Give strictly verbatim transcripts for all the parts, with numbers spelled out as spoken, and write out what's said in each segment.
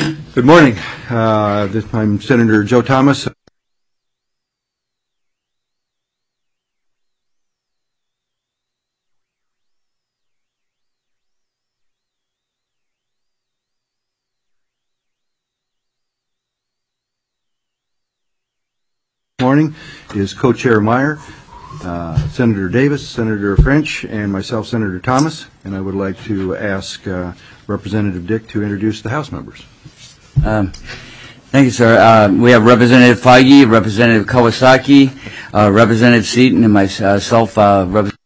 Good morning. Uh, this, I'm Senator Joe Thomas. This morning is Co-Chair Meyer, uh, Senator Davis, Senator French, and myself, Senator Thomas. And I would like to ask uh, Representative Dick to introduce the House members. Um, thank you, sir. Uh, we have Representative Feige, Representative Kawasaki, uh, Representative Seaton, and myself, uh, Representative.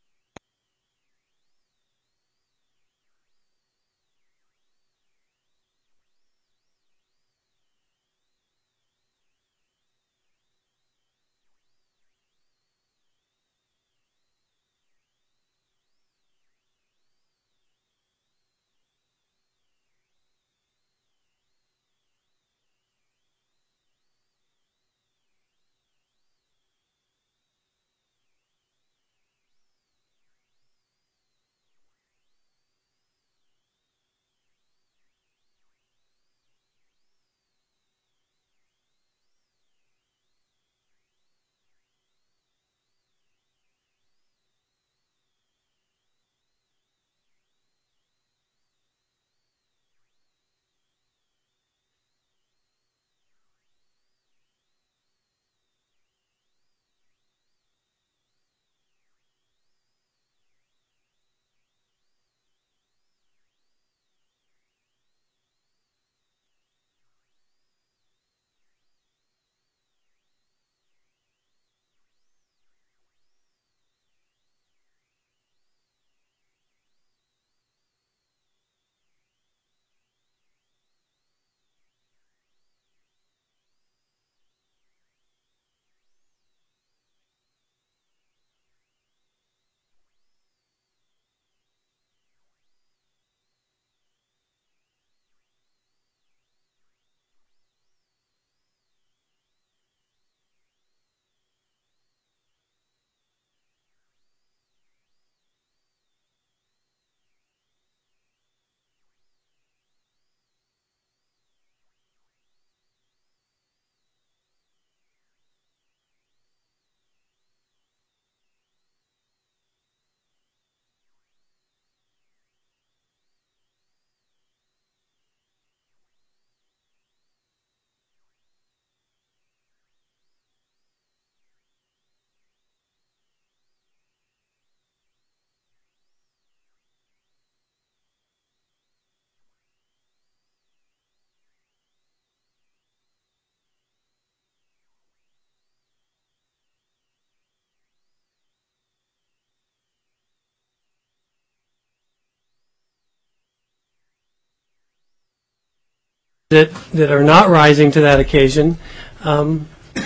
That, that are not rising to that occasion, um,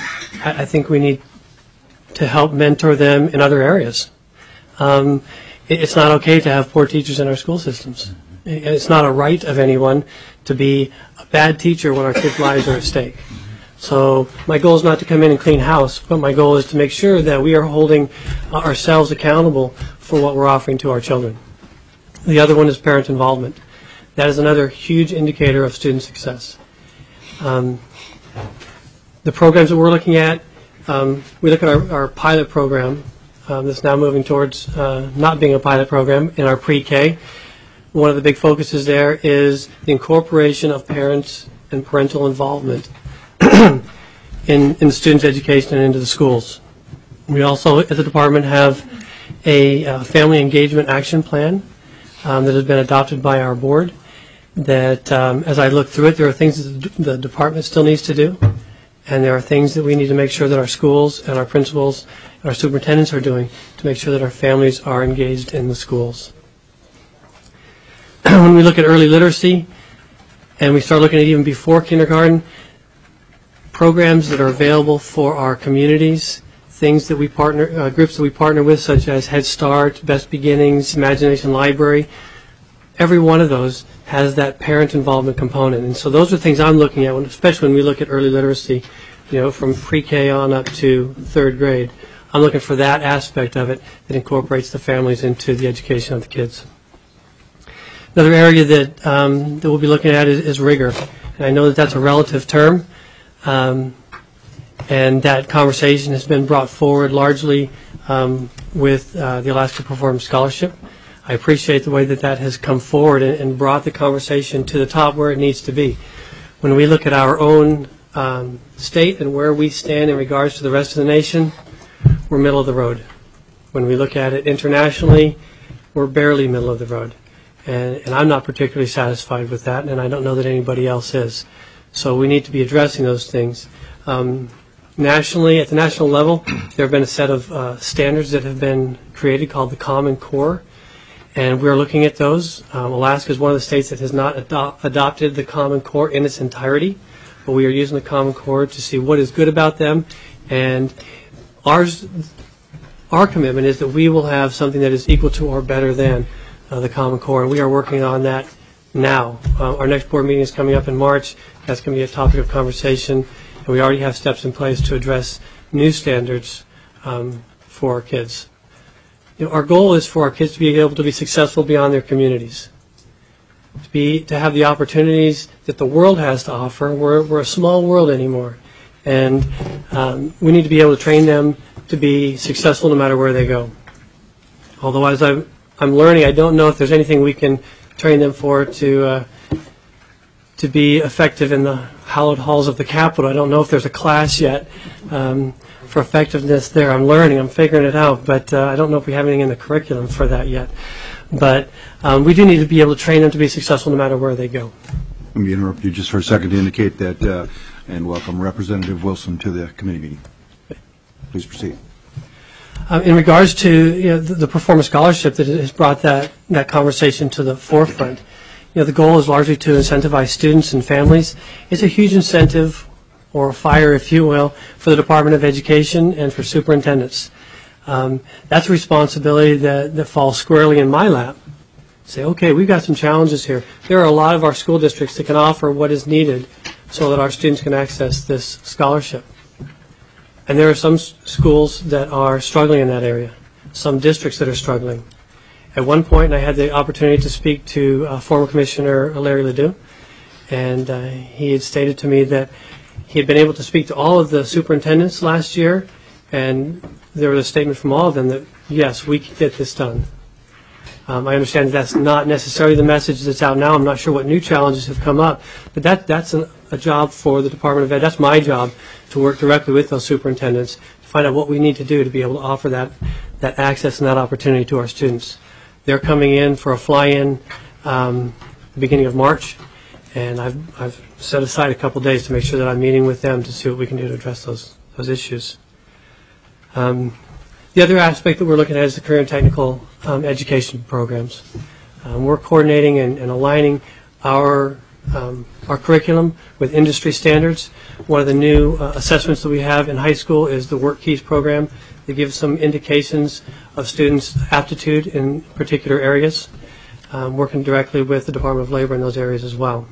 I, I think we need to help mentor them in other areas. Um, it, it's not okay to have poor teachers in our school systems. It, it's not a right of anyone to be a bad teacher when our kids' lives are at stake. So my goal is not to come in and clean house, but my goal is to make sure that we are holding uh, ourselves accountable for what we're offering to our children. The other one is parent involvement. That is another huge indicator of student success. Um, the programs that we're looking at, um, we look at our, our pilot program um, that's now moving towards uh, not being a pilot program in our pre-K. One of the big focuses there is the incorporation of parents and parental involvement in, in the students' education and into the schools. We also, as a department, have a uh, family engagement action plan um, that has been adopted by our board. That um, as I look through it, there are things that the department still needs to do, and there are things that we need to make sure that our schools and our principals and our superintendents are doing to make sure that our families are engaged in the schools. When we look at early literacy, and we start looking at even before kindergarten, programs that are available for our communities, things that we partner, uh, groups that we partner with, such as Head Start, Best Beginnings, Imagination Library, every one of those has that parent involvement component. And so those are things I'm looking at, when, especially when we look at early literacy, you know, from pre-K on up to third grade. I'm looking for that aspect of it that incorporates the families into the education of the kids. Another area that, um, that we'll be looking at is, is rigor. And I know that that's a relative term, um, and that conversation has been brought forward largely um, with uh, the Alaska Performance Scholarship. I appreciate the way that that has come forward and, and brought the conversation to the top where it needs to be. When we look at our own um, state and where we stand in regards to the rest of the nation, we're middle of the road. When we look at it internationally, we're barely middle of the road. And, and I'm not particularly satisfied with that, and I don't know that anybody else is. So we need to be addressing those things. Um, nationally, at the national level, there have been a set of uh, standards that have been created called the Common Core, and we're looking at those. Um, Alaska is one of the states that has not ado- adopted the Common Core in its entirety, but we are using the Common Core to see what is good about them, and ours, our commitment is that we will have something that is equal to or better than uh, the Common Core, and we are working on that now. Uh, our next board meeting is coming up in March. That's going to be a topic of conversation, and we already have steps in place to address new standards um, for our kids. You know, our goal is for our kids to be able to be successful beyond their communities, to be to have the opportunities that the world has to offer. We're we're a small world anymore, and um, we need to be able to train them to be successful no matter where they go. Although, as I'm I'm learning, I don't know if there's anything we can train them for to uh, to be effective in the hallowed halls of the Capitol. I don't know if there's a class yet um, for effectiveness there. I'm learning. I'm figuring it out, but uh, I don't know if we have anything in the curriculum for that yet. But um, we do need to be able to train them to be successful no matter where they go. Let me interrupt you just for a second to indicate that, uh, and welcome Representative Wilson to the committee meeting. Please proceed. Um, in regards to you know, the, the performance scholarship that has brought that, that conversation to the forefront, you know, the goal is largely to incentivize students and families. It's a huge incentive, or a fire, if you will, for the Department of Education and for superintendents. Um, that's a responsibility that, that falls squarely in my lap. Say, okay, we've got some challenges here. There are a lot of our school districts that can offer what is needed so that our students can access this scholarship. And there are some s- schools that are struggling in that area, some districts that are struggling. At one point, I had the opportunity to speak to uh, former Commissioner Larry Ledoux, and uh, he had stated to me that he had been able to speak to all of the superintendents last year, and there was a statement from all of them that, yes, we can get this done. Um, I understand that that's not necessarily the message that's out now. I'm not sure what new challenges have come up, but that that's an, a job for the Department of Ed. That's my job, to work directly with those superintendents to find out what we need to do to be able to offer that, that access and that opportunity to our students. They're coming in for a fly-in um, the beginning of March, and I've, I've set aside a couple days to make sure that I'm meeting with them to see what we can do to address those, those issues. Um, The other aspect that we're looking at is the career and technical um, education programs. Um, we're coordinating and, and aligning our um, our curriculum with industry standards. One of the new uh, assessments that we have in high school is the Work Keys program that gives some indications of students' aptitude in particular areas, um, working directly with the Department of Labor in those areas as well.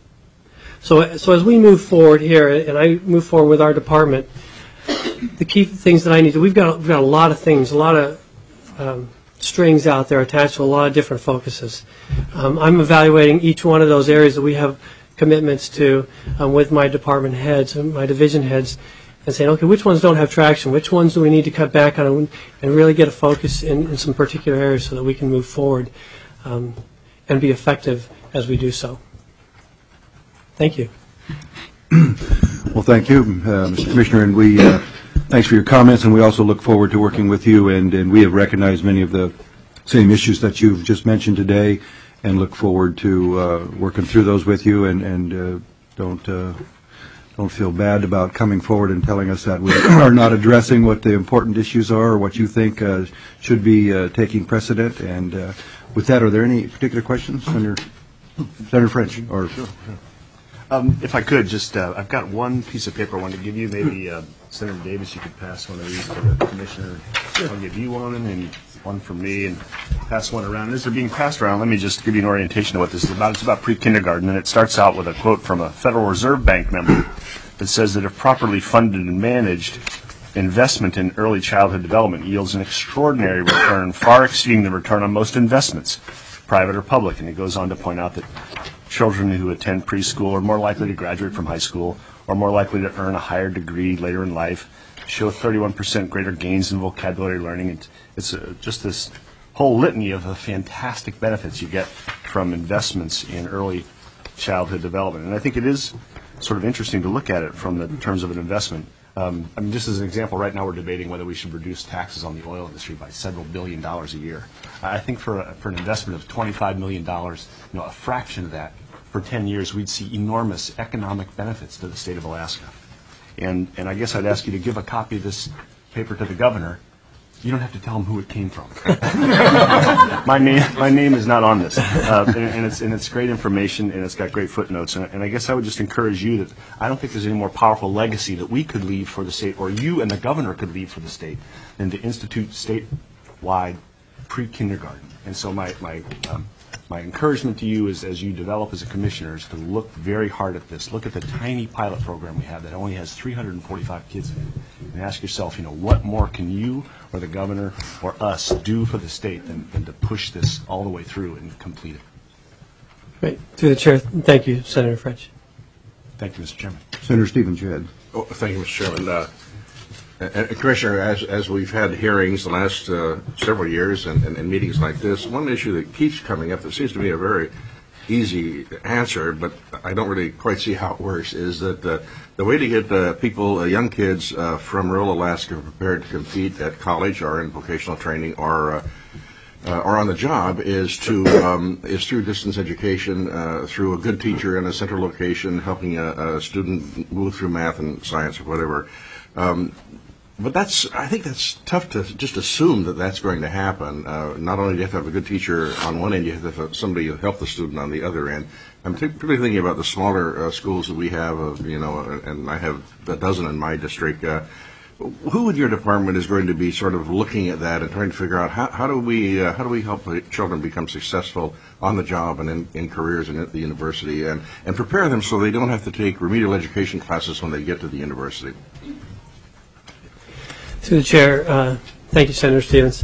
So, so as we move forward here, and I move forward with our department, the key things that I need to, we've got, we've got a lot of things, a lot of um, strings out there attached to a lot of different focuses. Um, I'm evaluating each one of those areas that we have commitments to um, with my department heads and my division heads, and saying, okay, which ones don't have traction? Which ones do we need to cut back on, and, and really get a focus in, in some particular areas so that we can move forward um, and be effective as we do so. Thank you. Well, thank you, uh, Mister Commissioner, and we uh, thanks for your comments, and we also look forward to working with you, and, and we have recognized many of the same issues that you've just mentioned today, and look forward to uh, working through those with you, and, and uh, don't uh, don't feel bad about coming forward and telling us that we are not addressing what the important issues are or what you think uh, should be uh, taking precedent. And uh, with that, are there any particular questions, Senator Senator French? Or sure, sure. Um, if I could, just uh, I've got one piece of paper I wanted to give you. Maybe uh, Senator Davis, you could pass one of these to the commissioner. I'll give you one and one from me, and pass one around. And as they're being passed around, let me just give you an orientation of what this is about. It's about pre-kindergarten, and it starts out with a quote from a Federal Reserve Bank member that says that if properly funded and managed, investment in early childhood development yields an extraordinary return, far exceeding the return on most investments, private or public. And it goes on to point out that children who attend preschool are more likely to graduate from high school, are more likely to earn a higher degree later in life, show thirty-one percent greater gains in vocabulary learning. It's, it's uh, just this whole litany of the fantastic benefits you get from investments in early childhood development. And I think it is sort of interesting to look at it from the terms of an investment. Um, I mean, just as an example, right now we're debating whether we should reduce taxes on the oil industry by several billion dollars a year. I think for a, for an investment of twenty-five million dollars, you know, a fraction of that for ten years, we'd see enormous economic benefits to the state of Alaska. And and I guess I'd ask you to give a copy of this paper to the governor. You don't have to tell him who it came from. my name my name is not on this, uh, and, and it's and it's great information, and it's got great footnotes. And, and I guess I would just encourage you that I don't think there's any more powerful legacy that we could leave for the state, or you and the governor could leave for the state, than to institute statewide pre-kindergarten. And so my my um, my encouragement to you is, as you develop as a commissioner, is to look very hard at this. Look at the tiny pilot program we have that only has three hundred forty-five kids in it, and ask yourself, you know, what more can you or the governor or us do for the state than, than to push this all the way through and complete it? Right. Through the chair, thank you, Senator French. Thank you, Mister Chairman. Senator Stevens, you had. Oh, thank you, Mister Chairman. Uh, and, and Commissioner, as, as we've had hearings the last uh, several years and, and, and meetings like this, one issue that keeps coming up that seems to be a very easy answer, but I don't really quite see how it works, is that uh, the way to get uh, people, uh, young kids uh, from rural Alaska prepared to compete at college or in vocational training or uh, uh, or on the job is to um, is through distance education, uh, through a good teacher in a central location, helping a, a student move through math and science or whatever. Um, But that's, I think that's tough to just assume that that's going to happen. Uh, not only do you have to have a good teacher on one end, you have to have somebody to help the student on the other end. I'm t- particularly thinking about the smaller uh, schools that we have, of, you know, and I have a dozen in my district. Uh, who in your department is going to be sort of looking at that and trying to figure out how, how do we uh, how do we help children become successful on the job and in, in careers and at the university, and, and prepare them so they don't have to take remedial education classes when they get to the university? Through the chair, uh, thank you, Senator Stevens.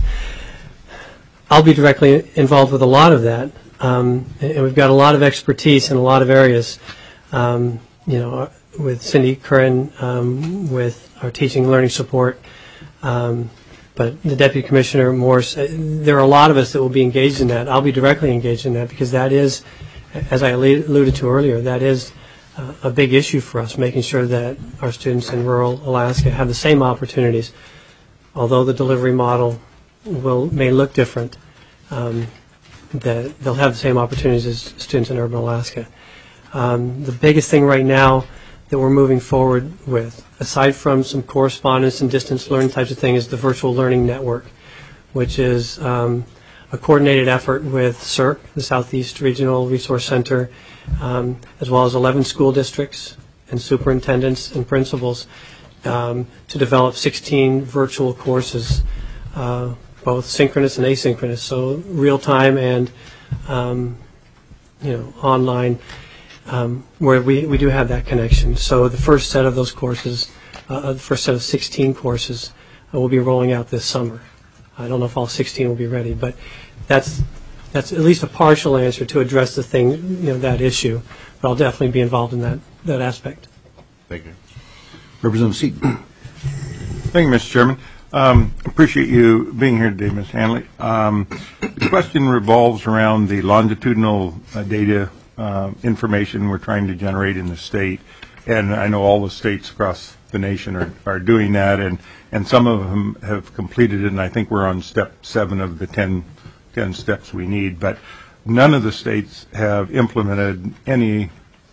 I'll be directly involved with a lot of that, um, and we've got a lot of expertise in a lot of areas. Um, you know, with Cindy Curran, um, with our teaching and learning support, um, but the Deputy Commissioner Morse. Uh, there are a lot of us that will be engaged in that. I'll be directly engaged in that because that is, as I alluded to earlier, that is uh, a big issue for us, making sure that our students in rural Alaska have the same opportunities. Although the delivery model will may look different, um, that they'll have the same opportunities as students in urban Alaska. Um, the biggest thing right now that we're moving forward with, aside from some correspondence and distance learning types of thing, is the Virtual Learning Network, which is um, a coordinated effort with C E R C, the Southeast Regional Resource Center, um, as well as eleven school districts and superintendents and principals, Um, to develop sixteen virtual courses, uh, both synchronous and asynchronous, so real time and um, you know online, um, where we, we do have that connection. So the first set of those courses, uh, the first set of sixteen courses, uh, will be rolling out this summer. I don't know if all sixteen will be ready, but that's that's at least a partial answer to address the thing, you know, that issue. But I'll definitely be involved in that that aspect. Thank you. Representative Seaton. Thank you, Mister Chairman. Um, appreciate you being here today, Miz Hanley. Um, the question revolves around the longitudinal uh, data uh, information we're trying to generate in the state, and I know all the states across the nation are, are doing that, and, and some of them have completed it, and I think we're on step seven of the ten, ten steps we need, but none of the states have implemented any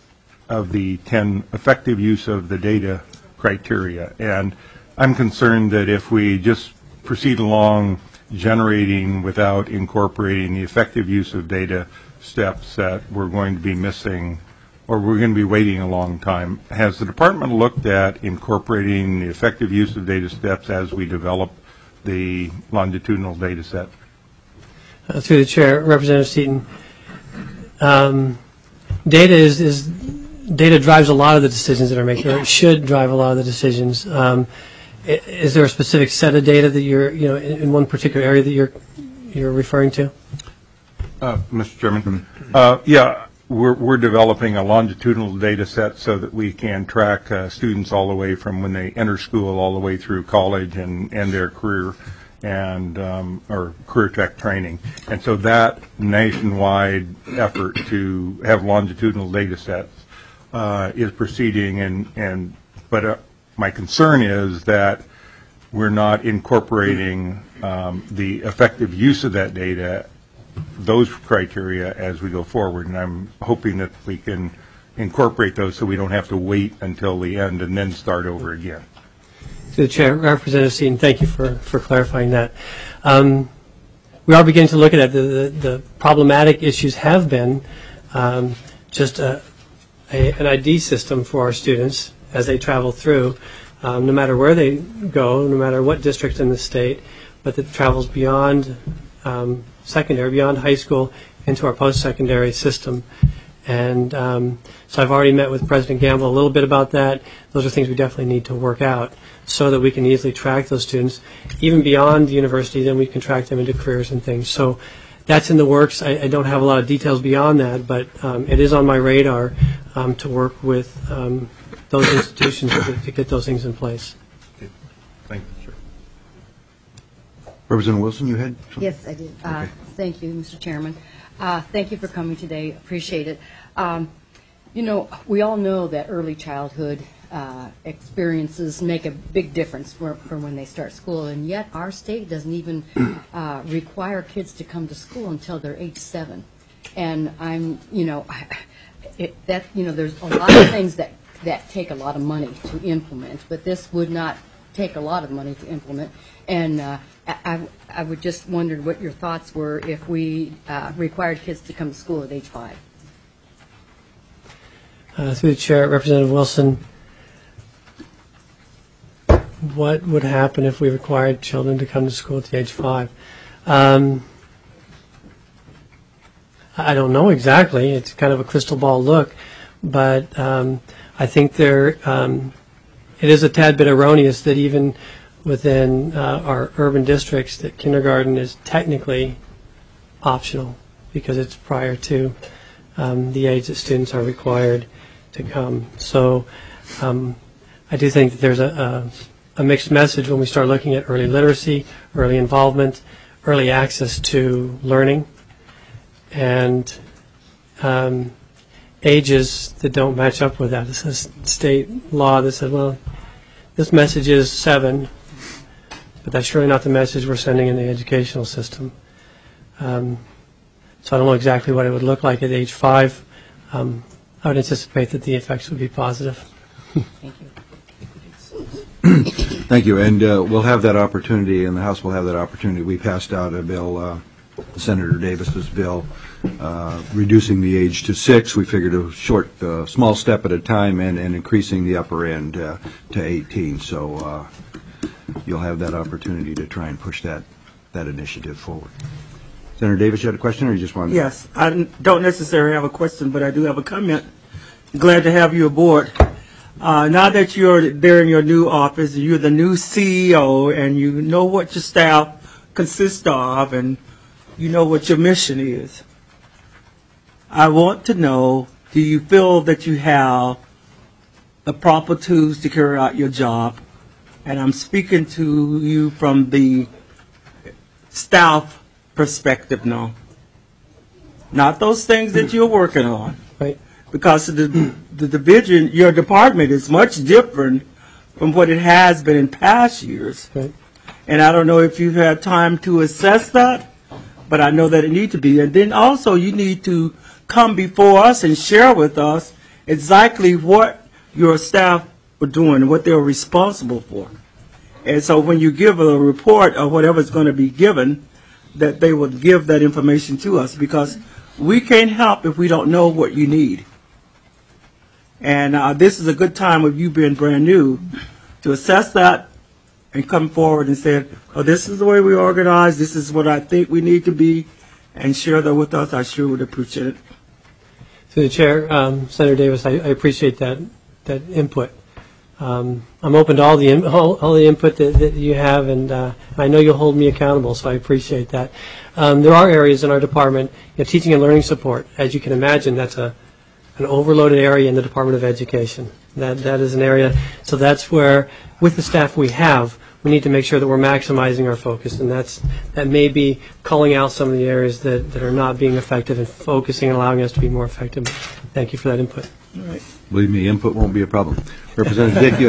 of the ten effective use of the data criteria, and I'm concerned that if we just proceed along generating without incorporating the effective use of data steps, that we're going to be missing, or we're going to be waiting a long time. Has the department looked at incorporating the effective use of data steps as we develop the longitudinal data set? Uh, through the chair, Representative Seaton, um, data is, is data drives a lot of the decisions that are made, or it should drive a lot of the decisions. Um, is there a specific set of data that you're, you know, in, in one particular area that you're you're referring to? Uh, Mister Chairman, uh, yeah, we're, we're developing a longitudinal data set so that we can track uh, students all the way from when they enter school all the way through college and, and their career and um, or career tech training. And so that nationwide effort to have longitudinal data sets uh, is proceeding. And, and but uh, my concern is that we're not incorporating um, the effective use of that data, those criteria, as we go forward. And I'm hoping that we can incorporate those so we don't have to wait until the end and then start over again. To the Chair, Representative Seaton, thank you for, for clarifying that. Um, we are beginning to look at it. The, the, the problematic issues have been um, just a, a, an I D system for our students as they travel through, um, no matter where they go, no matter what district in the state, but that travels beyond um, secondary, beyond high school, into our post-secondary system. And um, so I've already met with President Gamble a little bit about that. Those are things we definitely need to work out so that we can easily track those students, even beyond the university, then we can track them into careers and things. So that's in the works. I, I don't have a lot of details beyond that, but um, it is on my radar um, to work with um, those institutions to, to get those things in place. Thank you, sir. Representative Wilson, you had something? Yes, I did. Uh, Okay. Thank you, Mister Chairman. Uh, Thank you for coming today. Appreciate it. Um, You know, we all know that early childhood uh, experiences make a big difference for, for when they start school, and yet our state doesn't even uh, require kids to come to school until they're age seven. And I'm, you know, it, that, you know, there's a lot of things that, that take a lot of money to implement, but this would not take a lot of money to implement. And uh, I, I would just wondered what your thoughts were if we uh, required kids to come to school at age five. Uh, through the Chair, Representative Wilson, what would happen if we required children to come to school at the age five? Um, I don't know exactly. It's kind of a crystal ball look, but um, I think there um, it is a tad bit erroneous that even within uh, our urban districts that kindergarten is technically optional because it's prior to um, the age that students are required to come. So um, I do think that there's a, a, a mixed message when we start looking at early literacy, early involvement, early access to learning, and um, ages that don't match up with that. It's a state law that says, well, this message is seven, but that's surely not the message we're sending in the educational system. Um, so I don't know exactly what it would look like at age five. Um, I would anticipate that the effects would be positive. Thank you. Thank you, and uh, we'll have that opportunity, and the House will have that opportunity. We passed out a bill, uh, Senator Davis's bill, uh, reducing the age to six. We figured a short, uh, small step at a time, and, and increasing the upper end uh, to eighteen. So uh, you'll have that opportunity to try and push that, that initiative forward. Senator Davis, you had a question, or you just wanted to? Yes, I don't necessarily have a question, but I do have a comment. Glad to have you aboard. Uh, now that you're there in your new office, you're the new C E O, and you know what your staff consists of, and you know what your mission is. I want to know, do you feel that you have the proper tools to carry out your job? And I'm speaking to you from the staff perspective now. Not those things that you're working on. Right. Because the, the division, your department is much different from what it has been in past years. Right. And I don't know if you've had time to assess that, but I know that it needs to be. And then also you need to come before us and share with us exactly what your staff were doing and what they were responsible for. And so when you give a report or whatever is going to be given, that they would give that information to us, because we can't help if we don't know what you need. And uh, this is a good time with you being brand new to assess that and come forward and say, oh, this is the way we organize, this is what I think we need to be, and share that with us. I sure would appreciate it. Through the Chair, um, Senator Davis, I, I appreciate that, that input. um, I'm open to all the in- all, all the input that, that you have, and uh, I know you'll hold me accountable, so I appreciate that. Um, there are areas in our department, you know, teaching and learning support. As you can imagine, that's a an overloaded area in the Department of Education. That that is an area, so that's where, with the staff we have, we need to make sure that we're maximizing our focus, and that's that may be calling out some of the areas that, that are not being effective and focusing and allowing us to be more effective. Thank you for that input. Believe me, input won't be a problem. Representative Dick, you,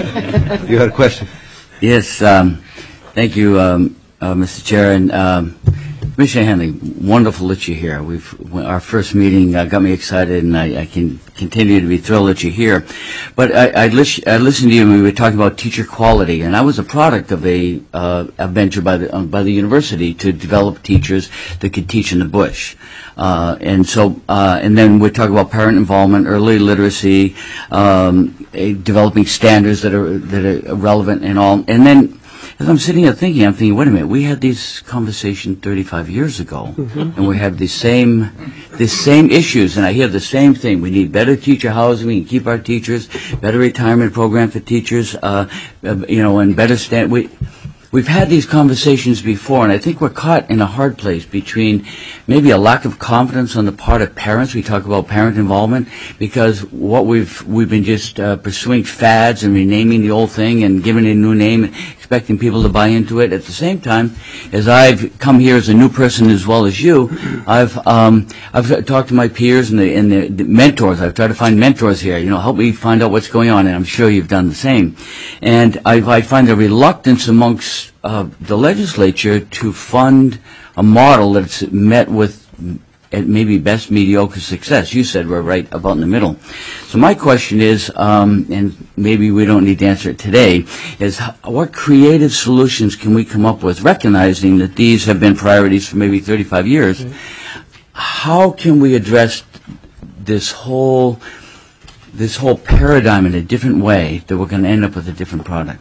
you had a question? Yes, um, thank you, um, uh, Mister Chair. And um, Commissioner Hanley, wonderful that you're here. We've our first meeting uh, got me excited, and I, I can continue to be thrilled that you're here. But I, I, lis- I listened to you, and we were talking about teacher quality, and I was a product of a, uh, a venture by the uh, by the university to develop teachers that could teach in the bush. Uh, and so, uh, and then we talk about parent involvement, early literacy, um, a, developing standards that are that are relevant and all. And then, as I'm sitting here thinking, I'm thinking, wait a minute, we had these conversations thirty-five years ago, mm-hmm. and we have the same, the same issues, and I hear the same thing. We need better teacher housing. We can keep our teachers, better retirement program for teachers, uh, you know, and better stand. We, We've had these conversations before, and I think we're caught in a hard place between maybe a lack of confidence on the part of parents. We talk about parent involvement because what we've we've been just uh, pursuing fads and renaming the old thing and giving it a new name and expecting people to buy into it. At the same time, as I've come here as a new person as well as you, I've um, I've talked to my peers and the and the, the mentors. I've tried to find mentors here. You know, help me find out what's going on, and I'm sure you've done the same. And I, I find a reluctance amongst Uh, the legislature to fund a model that's met with at maybe best mediocre success. You said we're right about in the middle. So my question is, um, and maybe we don't need to answer it today, is how, what creative solutions can we come up with, recognizing that these have been priorities for maybe thirty-five years? Mm-hmm. How can we address this whole this whole paradigm in a different way that we're going to end up with a different product?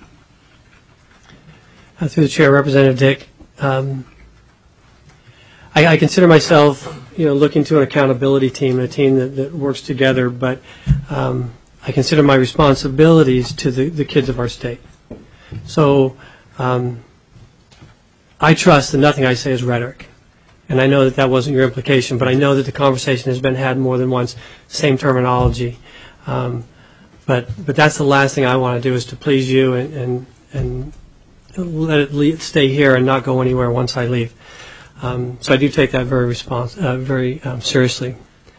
Uh, through the chair, Representative Dick, um, I, I consider myself, you know, looking to an accountability team, a team that, that works together, but um, I consider my responsibilities to the, the kids of our state. So um, I trust that nothing I say is rhetoric, and I know that that wasn't your implication, but I know that the conversation has been had more than once, same terminology. Um, but but that's the last thing I want to do is to please you and and, and let it le- stay here and not go anywhere once I leave. Um, so I do take that very respons- uh, very um, seriously.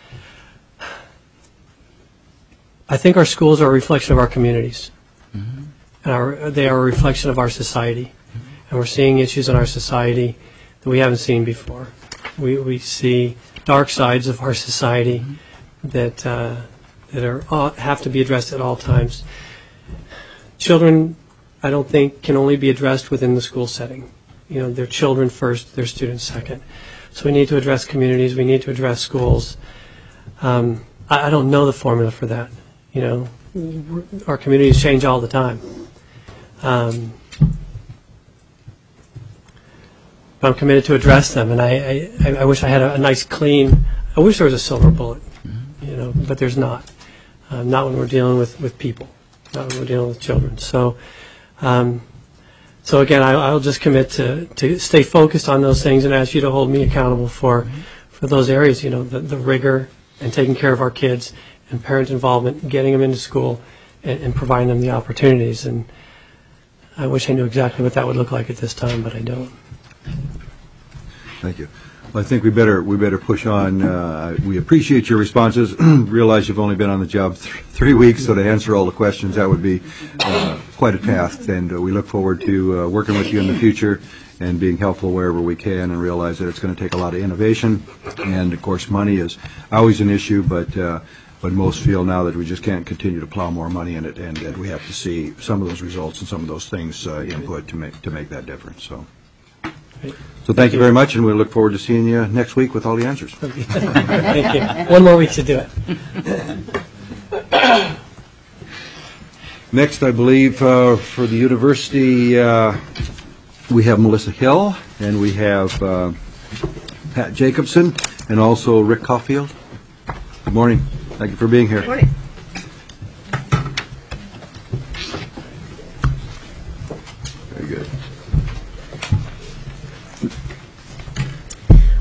I think our schools are a reflection of our communities, mm-hmm. and our, they are a reflection of our society. Mm-hmm. And we're seeing issues in our society that we haven't seen before. We we see dark sides of our society mm-hmm. that uh, that are uh, have to be addressed at all times. Children, I don't think, can only be addressed within the school setting. You know, they're children first, they're students second. So we need to address communities, we need to address schools. Um, I, I don't know the formula for that. You know, our communities change all the time. Um, but I'm committed to address them, and I, I, I wish I had a, a nice, clean, I wish there was a silver bullet, you know, but there's not. Uh, not when we're dealing with, with people, not when we're dealing with children. So. Um, so again, I, I'll just commit to, to stay focused on those things and ask you to hold me accountable for mm-hmm. for those areas, you know, the, the rigor and taking care of our kids and parent involvement, getting them into school and, and providing them the opportunities. And I wish I knew exactly what that would look like at this time, but I don't. Thank you. Well, I think we better we better push on. Uh, we appreciate your responses. Realize you've only been on the job th- three weeks, so to answer all the questions, that would be uh, quite a task. And uh, we look forward to uh, working with you in the future and being helpful wherever we can. And realize that it's going to take a lot of innovation. And of course, money is always an issue, but uh, but most feel now that we just can't continue to plow more money in it, and that we have to see some of those results and some of those things uh, input to make to make that difference. So. So thank you very much, and we look forward to seeing you next week with all the answers. Thank you. One more week to do it. Next, I believe, uh, for the university, uh, we have Melissa Hill, and we have uh, Pat Jacobson, and also Rick Caulfield. Good morning. Thank you for being here. Good morning.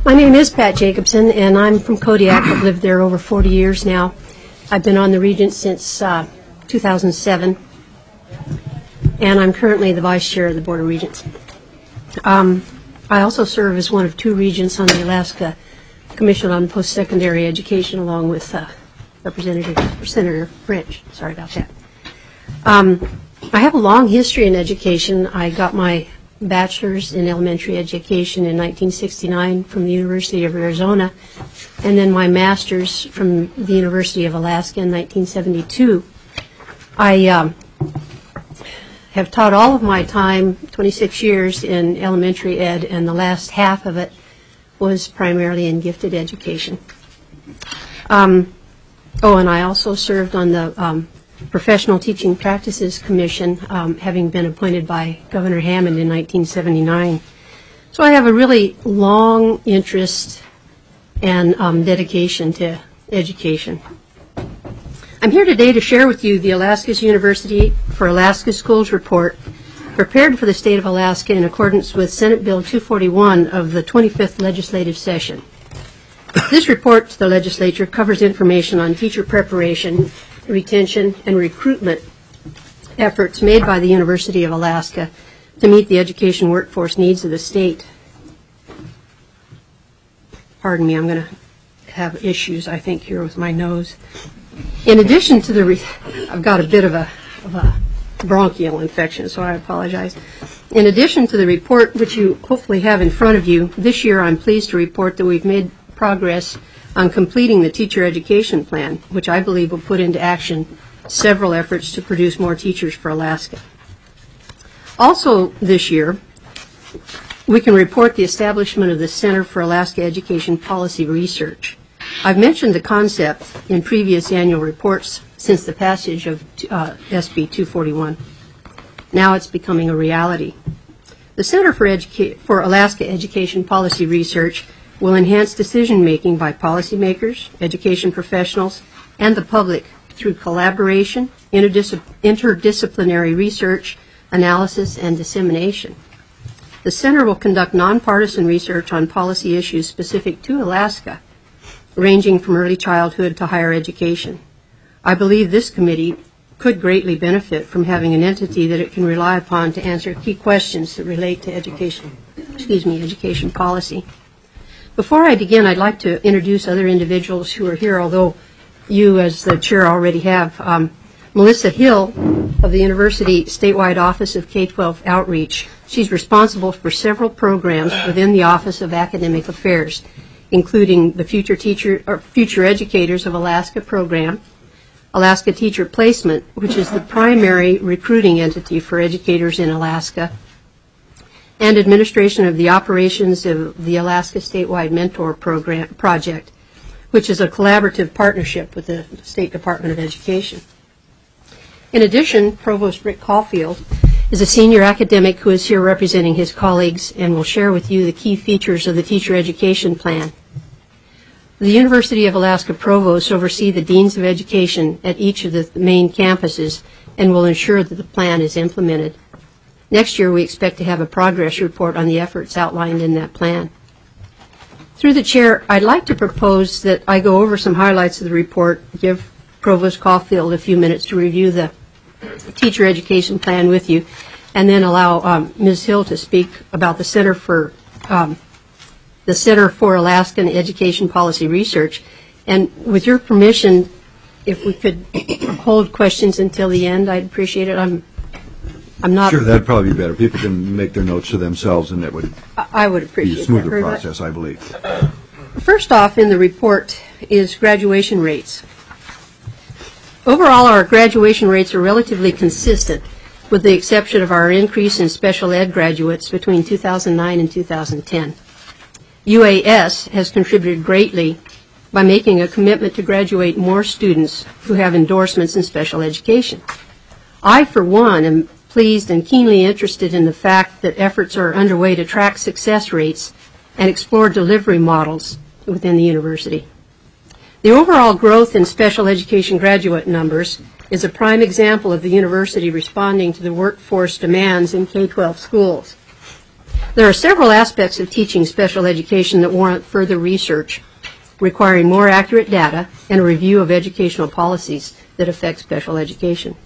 My name is Pat Jacobson, and I'm from Kodiak. I've lived there over forty years now. I've been on the Regent since uh, two thousand seven, and I'm currently the Vice Chair of the Board of Regents. Um, I also serve as one of two regents on the Alaska Commission on Post-Secondary Education, along with uh, Representative or Senator French. Sorry about that. Um, I have a long history in education. I got my bachelor's in elementary education in nineteen sixty-nine from the University of Arizona, and then my master's from the University of Alaska in nineteen seventy-two. I um, have taught all of my time, twenty-six years, in elementary ed, and the last half of it was primarily in gifted education. Um, oh, and I also served on the um, Professional Teaching Practices Commission, um, having been appointed by Governor Hammond in nineteen seventy-nine. So I have a really long interest and um, dedication to education. I'm here today to share with you the Alaska's University for Alaska Schools report prepared for the state of Alaska in accordance with Senate Bill two forty-one of the twenty-fifth legislative session. This report to the legislature covers information on teacher preparation, retention, and recruitment efforts made by the University of Alaska to meet the education workforce needs of the state. Pardon me, I'm going to have issues, I think, here with my nose. In addition to the, re- I've got a bit of a, of a bronchial infection, so I apologize. In addition to the report, which you hopefully have in front of you, this year I'm pleased to report that we've made progress on completing the teacher education plan, which I believe will put into action several efforts to produce more teachers for Alaska. Also this year, we can report the establishment of the Center for Alaska Education Policy Research. I've mentioned the concept in previous annual reports since the passage of uh, S B two forty-one. Now it's becoming a reality. The Center for, Educa- for Alaska Education Policy Research will enhance decision-making by policymakers, education professionals, and the public through collaboration, interdis- interdisciplinary research, analysis, and dissemination. The Center will conduct nonpartisan research on policy issues specific to Alaska, ranging from early childhood to higher education. I believe this committee could greatly benefit from having an entity that it can rely upon to answer key questions that relate to education, excuse me, education policy. Before I begin, I'd like to introduce other individuals who are here, although you, as the chair, already have. Um, Melissa Hill of the University Statewide Office of K twelve Outreach. She's responsible for several programs within the Office of Academic Affairs, including the Future Teacher or Future Educators of Alaska program, Alaska Teacher Placement, which is the primary recruiting entity for educators in Alaska, and administration of the operations of the Alaska Statewide Mentor Program Project, which is a collaborative partnership with the State Department of Education. In addition, Provost Rick Caulfield is a senior academic who is here representing his colleagues and will share with you the key features of the teacher education plan. The University of Alaska provosts oversee the deans of education at each of the main campuses and will ensure that the plan is implemented. Next year, we expect to have a progress report on the efforts outlined in that plan. Through the chair, I'd like to propose that I go over some highlights of the report, give Provost Caulfield a few minutes to review the teacher education plan with you, and then allow um, Miz Hill to speak about the Center for um, the Center for Alaskan Education Policy Research. And with your permission, if we could hold questions until the end, I'd appreciate it. I'm I'm not. Sure, that'd probably be better. People can make their notes to themselves, and that would I I would appreciate be a smoother that very much. process, I believe. First off in the report is graduation rates. Overall, our graduation rates are relatively consistent, with the exception of our increase in special ed graduates between two thousand nine and two thousand ten. U A S has contributed greatly by making a commitment to graduate more students who have endorsements in special education. I, for one, am pleased and keenly interested in the fact that efforts are underway to track success rates and explore delivery models within the university. The overall growth in special education graduate numbers is a prime example of the university responding to the workforce demands in K twelve schools. There are several aspects of teaching special education that warrant further research, requiring more accurate data and a review of educational policies that affect special education.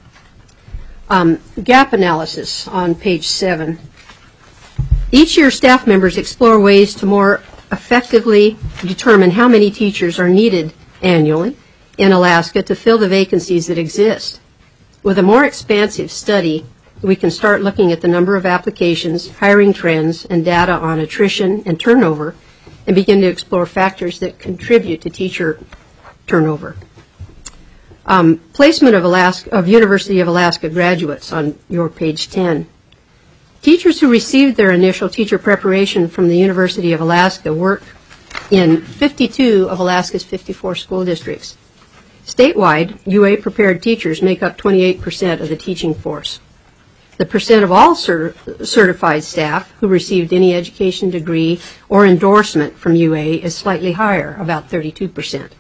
Um, gap analysis on page seven. Each year, staff members explore ways to more effectively determine how many teachers are needed annually in Alaska to fill the vacancies that exist. With a more expansive study, we can start looking at the number of applications, hiring trends, and data on attrition and turnover, and begin to explore factors that contribute to teacher turnover. Um, placement of, Alaska, of University of Alaska graduates on your page ten. Teachers who received their initial teacher preparation from the University of Alaska work in fifty-two of Alaska's fifty-four school districts. Statewide, U A prepared teachers make up twenty-eight percent of the teaching force. The percent of all certi- certified staff who received any education degree or endorsement from U A is slightly higher, about thirty-two percent.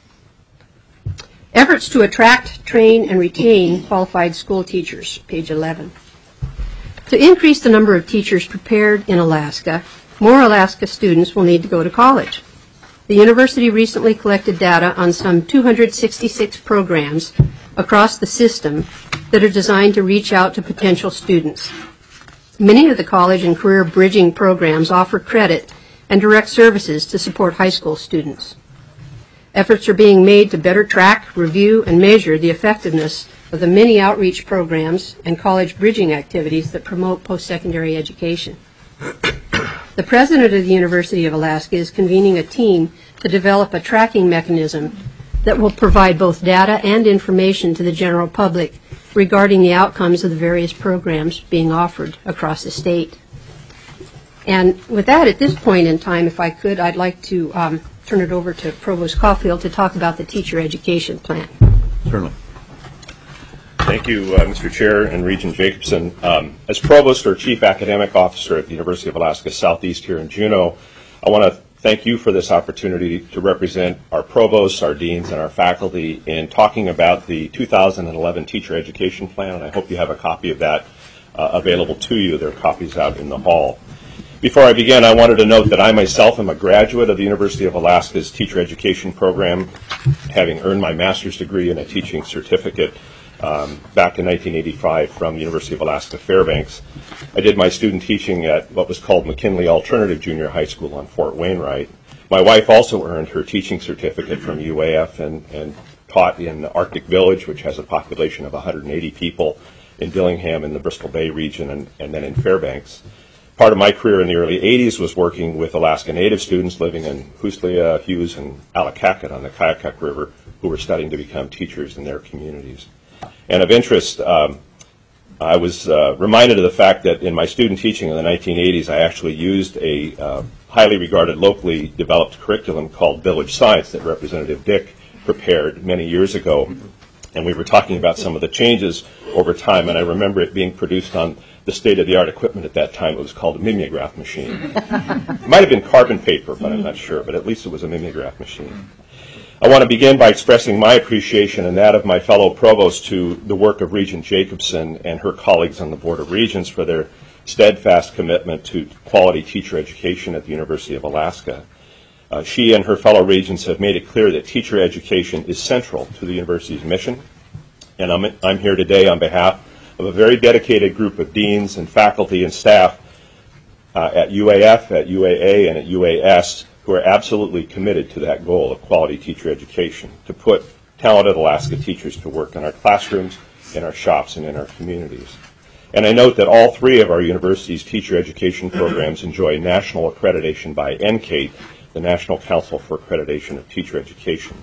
Efforts to attract, train, and retain qualified school teachers, page eleven. To increase the number of teachers prepared in Alaska, more Alaska students will need to go to college. The university recently collected data on some two hundred sixty-six programs across the system that are designed to reach out to potential students. Many of the college and career bridging programs offer credit and direct services to support high school students. Efforts are being made to better track, review, and measure the effectiveness of the many outreach programs and college bridging activities that promote post-secondary education. The president of the University of Alaska is convening a team to develop a tracking mechanism that will provide both data and information to the general public regarding the outcomes of the various programs being offered across the state. And with that, at this point in time, if I could, I'd like to um, turn it over to Provost Caulfield to talk about the teacher education plan. Certainly. Thank you, uh, Mister Chair and Regent Jacobson. Um, as Provost or Chief Academic Officer at the University of Alaska Southeast here in Juneau, I want to thank you for this opportunity to represent our provosts, our deans, and our faculty in talking about the two thousand eleven Teacher Education Plan, and I hope you have a copy of that uh, available to you. There are copies out in the hall. Before I begin, I wanted to note that I myself am a graduate of the University of Alaska's Teacher Education Program, having earned my master's degree and a teaching certificate Um, back in nineteen eighty-five from the University of Alaska Fairbanks. I did my student teaching at what was called McKinley Alternative Junior High School on Fort Wainwright. My wife also earned her teaching certificate from U A F and, and taught in Arctic Village, which has a population of one hundred eighty people, in Dillingham in the Bristol Bay region, and, and then in Fairbanks. Part of my career in the early eighties was working with Alaska Native students living in Huslia, Hughes, and Allakaket on the Kayakuk River who were studying to become teachers in their communities. And of interest, um, I was uh, reminded of the fact that in my student teaching in the nineteen eighties, I actually used a uh, highly regarded locally developed curriculum called Village Science that Representative Dick prepared many years ago. And we were talking about some of the changes over time, and I remember it being produced on the state-of-the-art equipment at that time. It was called a mimeograph machine. It might have been carbon paper, but I'm not sure, but at least it was a mimeograph machine. I want to begin by expressing my appreciation and that of my fellow provosts to the work of Regent Jacobson and her colleagues on the Board of Regents for their steadfast commitment to quality teacher education at the University of Alaska. Uh, she and her fellow regents have made it clear that teacher education is central to the university's mission, and I'm, I'm here today on behalf of a very dedicated group of deans and faculty and staff uh, at U A F, at U A A, and at U A S who are absolutely committed to that goal of quality teacher education, to put talented Alaska teachers to work in our classrooms, in our shops, and in our communities. And I note that all three of our university's teacher education programs enjoy national accreditation by N C A T E, the National Council for Accreditation of Teacher Education.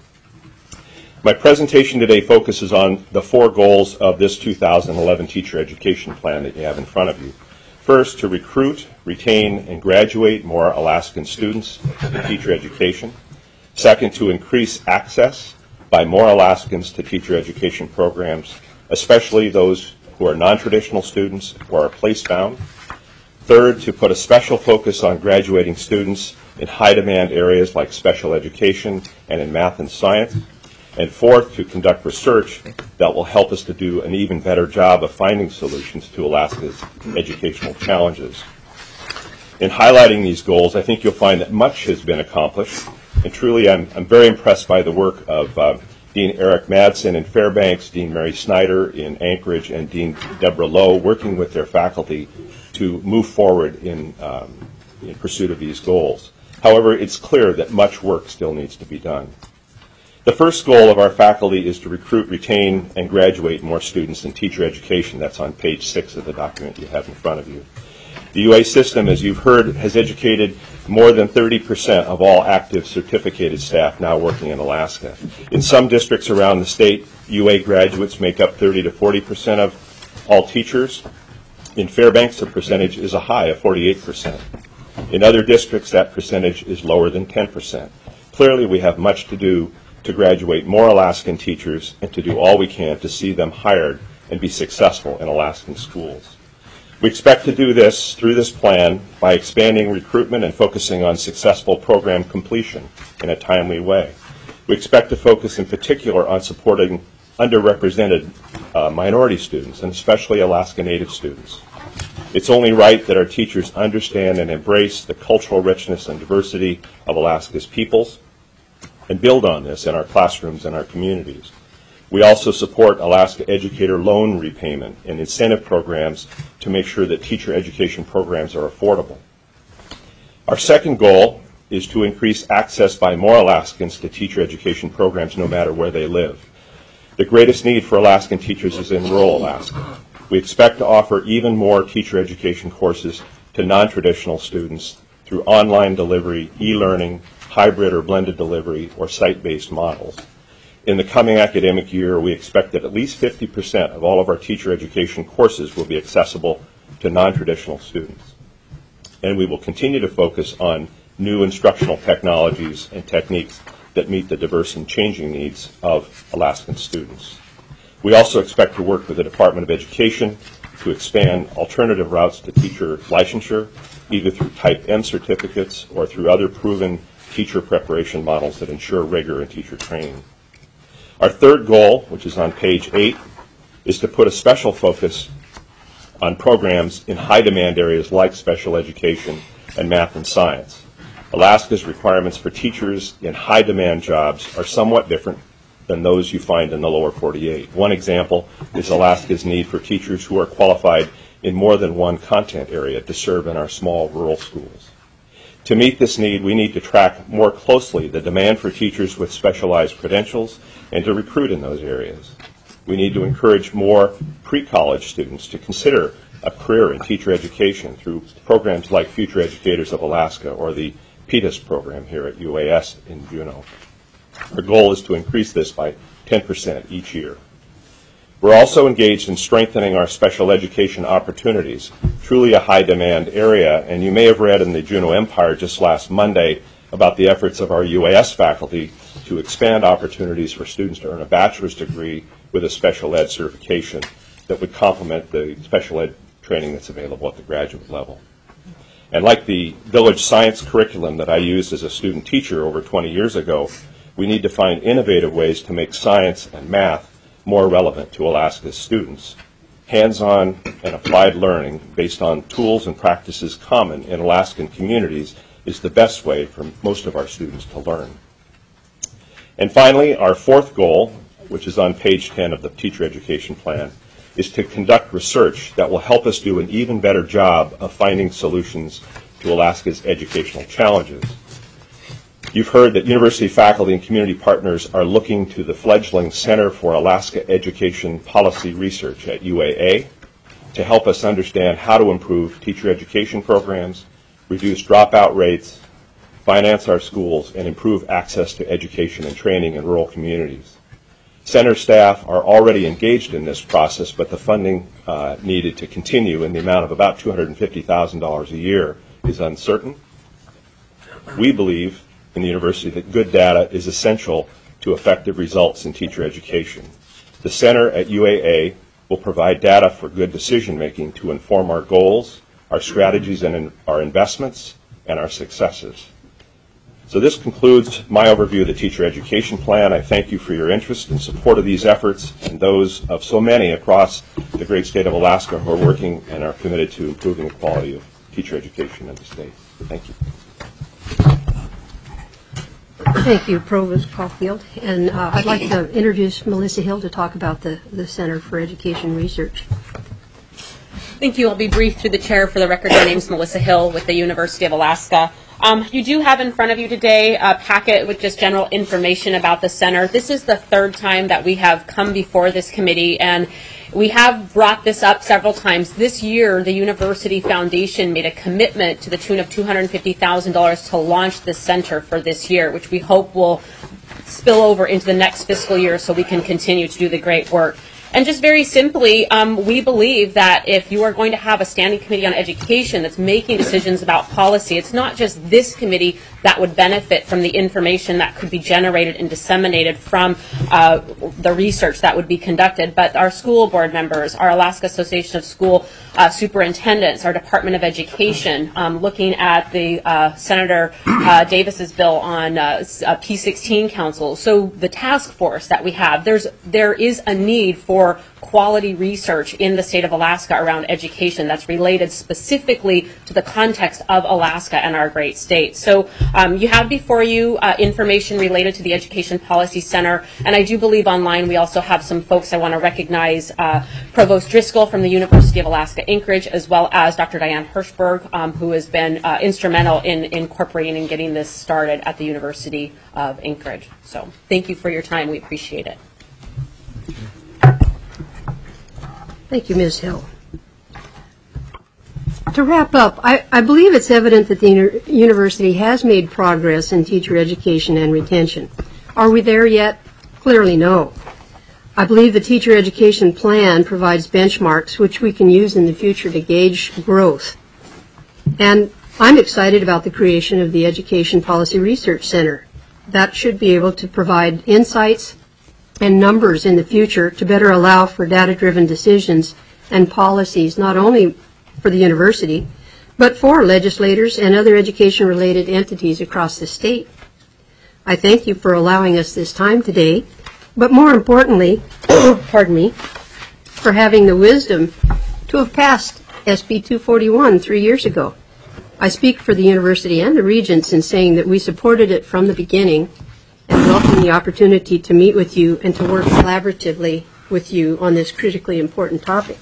My presentation today focuses on the four goals of this two thousand eleven teacher education plan that you have in front of you. First, to recruit, retain, and graduate more Alaskan students to teacher education. Second, to increase access by more Alaskans to teacher education programs, especially those who are non-traditional students who are place-bound. Third, to put a special focus on graduating students in high-demand areas like special education and in math and science. And fourth, to conduct research that will help us to do an even better job of finding solutions to Alaska's educational challenges. In highlighting these goals, I think you'll find that much has been accomplished, and truly I'm, I'm very impressed by the work of uh, Dean Eric Madsen in Fairbanks, Dean Mary Snyder in Anchorage, and Dean Deborah Lowe working with their faculty to move forward in, um, in pursuit of these goals. However, it's clear that much work still needs to be done. The first goal of our faculty is to recruit, retain, and graduate more students in teacher education. That's on page six of the document you have in front of you. The U A system, as you've heard, has educated more than thirty percent of all active certificated staff now working in Alaska. In some districts around the state, U A graduates make up thirty to forty percent of all teachers. In Fairbanks, the percentage is a high of forty-eight percent. In other districts, that percentage is lower than ten percent. Clearly, we have much to do to graduate more Alaskan teachers and to do all we can to see them hired and be successful in Alaskan schools. We expect to do this through this plan by expanding recruitment and focusing on successful program completion in a timely way. We expect to focus in particular on supporting underrepresented uh, minority students, and especially Alaska Native students. It's only right that our teachers understand and embrace the cultural richness and diversity of Alaska's peoples and build on this in our classrooms and our communities. We also support Alaska Educator loan repayment and incentive programs to make sure that teacher education programs are affordable. Our second goal is to increase access by more Alaskans to teacher education programs no matter where they live. The greatest need for Alaskan teachers is in rural Alaska. We expect to offer even more teacher education courses to non-traditional students through online delivery, e-learning, hybrid or blended delivery, or site-based models. In the coming academic year, we expect that at least fifty percent of all of our teacher education courses will be accessible to non-traditional students. And we will continue to focus on new instructional technologies and techniques that meet the diverse and changing needs of Alaskan students. We also expect to work with the Department of Education to expand alternative routes to teacher licensure, either through Type M certificates or through other proven teacher preparation models that ensure rigor in teacher training. Our third goal, which is on page eight, is to put a special focus on programs in high-demand areas like special education and math and science. Alaska's requirements for teachers in high-demand jobs are somewhat different than those you find in the lower forty-eight. One example is Alaska's need for teachers who are qualified in more than one content area to serve in our small rural schools. To meet this need, we need to track more closely the demand for teachers with specialized credentials and to recruit in those areas. We need to encourage more pre-college students to consider a career in teacher education through programs like Future Educators of Alaska or the P E T A S program here at U A S in Juneau. Our goal is to increase this by ten percent each year. We're also engaged in strengthening our special education opportunities, truly a high-demand area, and you may have read in the Juneau Empire just last Monday about the efforts of our U A S faculty to expand opportunities for students to earn a bachelor's degree with a special ed certification that would complement the special ed training that's available at the graduate level. And like the village science curriculum that I used as a student teacher over twenty years ago, we need to find innovative ways to make science and math more relevant to Alaska's students. Hands-on and applied learning based on tools and practices common in Alaskan communities is the best way for most of our students to learn. And finally, our fourth goal, which is on page ten of the teacher education plan, is to conduct research that will help us do an even better job of finding solutions to Alaska's educational challenges. You've heard that university faculty and community partners are looking to the fledgling Center for Alaska Education Policy Research at U A A to help us understand how to improve teacher education programs, reduce dropout rates, finance our schools, and improve access to education and training in rural communities. Center staff are already engaged in this process, but the funding uh, needed to continue in the amount of about two hundred fifty thousand dollars a year is uncertain. We believe in the university that good data is essential to effective results in teacher education. The center at U A A will provide data for good decision making to inform our goals, our strategies and in our investments, and our successes. So this concludes my overview of the teacher education plan. I thank you for your interest and support of these efforts and those of so many across the great state of Alaska who are working and are committed to improving the quality of teacher education in the state. Thank you. Thank you, Provost Caulfield. And uh, I'd like to introduce Melissa Hill to talk about the, the Center for Education Research. Thank you. I'll be brief through the chair. For the record, my name is Melissa Hill with the University of Alaska. Um, you do have in front of you today a packet with just general information about the center. This is the third time that we have come before this committee, and we have brought this up several times. This year, the University Foundation made a commitment to the tune of two hundred fifty thousand dollars to launch this center for this year, which we hope will spill over into the next fiscal year so we can continue to do the great work. And just very simply, um, we believe that if you are going to have a standing committee on education that's making decisions about policy, it's not just this committee that would benefit from the information that could be generated and disseminated from uh, the research that would be conducted, but our school board members, our Alaska Association of School uh, Superintendents, our Department of Education, um, looking at the uh, Senator uh, Davis's bill on uh, P sixteen council. So the task force that we have, there's there is a need for quality research in the state of Alaska around education that's related specifically to the context of Alaska and our great state. So um, you have before you uh, information related to the Education Policy Center, and I do believe online we also have some folks I want to recognize, uh, Provost Driscoll from the University of Alaska Anchorage, as well as Doctor Diane Hirschberg, um, who has been uh, instrumental in incorporating and getting this started at the University of Anchorage. So thank you for your time. We appreciate it. Thank you, Miz Hill. To wrap up, I, I believe it's evident that the uni- university has made progress in teacher education and retention. Are we there yet? Clearly no. I believe the teacher education plan provides benchmarks which we can use in the future to gauge growth. And I'm excited about the creation of the Education Policy Research Center. That should be able to provide insights and numbers in the future to better allow for data-driven decisions and policies, not only for the university, but for legislators and other education-related entities across the state. I thank you for allowing us this time today, but more importantly, pardon me, for having the wisdom to have passed S B two forty-one three years ago. I speak for the university and the regents in saying that we supported it from the beginning and welcome the opportunity to meet with you and to work collaboratively with you on this critically important topic.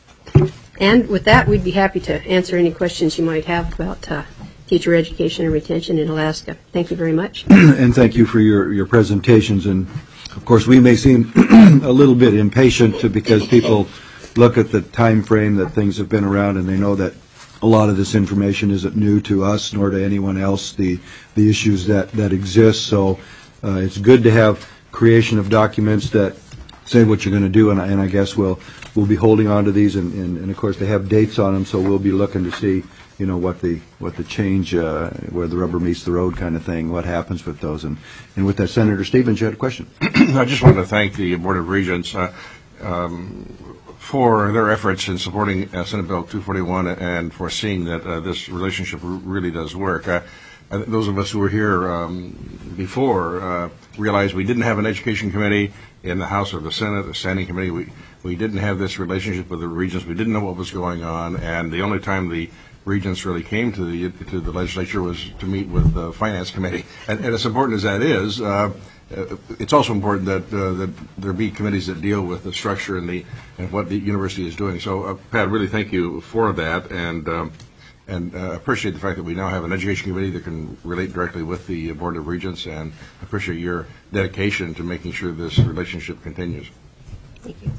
And with that, we'd be happy to answer any questions you might have about uh, teacher education and retention in Alaska. Thank you very much. And thank you for your, your presentations. And, of course, we may seem a little bit impatient because people look at the time frame that things have been around and they know that a lot of this information isn't new to us nor to anyone else, the, the issues that, that exist. So uh, it's good to have creation of documents that say what you're going to do, and I, and I guess we'll we'll be holding on to these, and, and, and of course they have dates on them, so we'll be looking to see, you know, what the what the change, uh, where the rubber meets the road kind of thing, what happens with those. And, and with that, Senator Stevens, you had a question. I just wanted to thank the Board of Regents uh, um, for their efforts in supporting uh, Senate Bill two forty-one and for seeing that uh, this relationship r- really does work. Uh, Uh, those of us who were here um, before uh, realized we didn't have an education committee in the House or the Senate, a standing committee. We we didn't have this relationship with the regents. We didn't know what was going on, and the only time the regents really came to the to the legislature was to meet with the finance committee. And, and as important as that is, uh, it's also important that uh, that there be committees that deal with the structure and the and what the university is doing. So, uh, Pat, really thank you for that, and. Um, And uh, appreciate the fact that we now have an education committee that can relate directly with the Board of Regents, and appreciate your dedication to making sure this relationship continues. Thank you.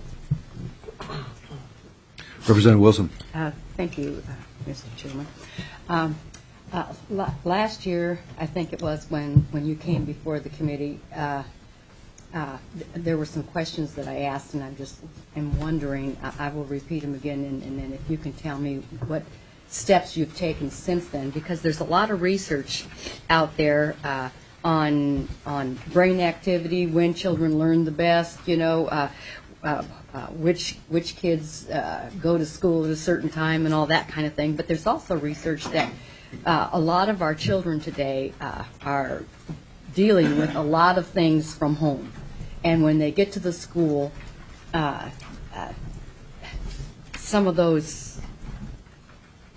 Representative Wilson. Uh, thank you, uh, Mister Chairman. Um, uh, la- last year, I think it was when, when you came before the committee, uh, uh, th- there were some questions that I asked, and I'm just am wondering. I, I will repeat them again, and, and then if you can tell me what steps you've taken since then, because there's a lot of research out there uh, on on brain activity, when children learn the best, you know, uh, uh, uh, which which kids uh, go to school at a certain time and all that kind of thing. But there's also research that uh, a lot of our children today uh, are dealing with a lot of things from home, and when they get to the school, uh, uh, some of those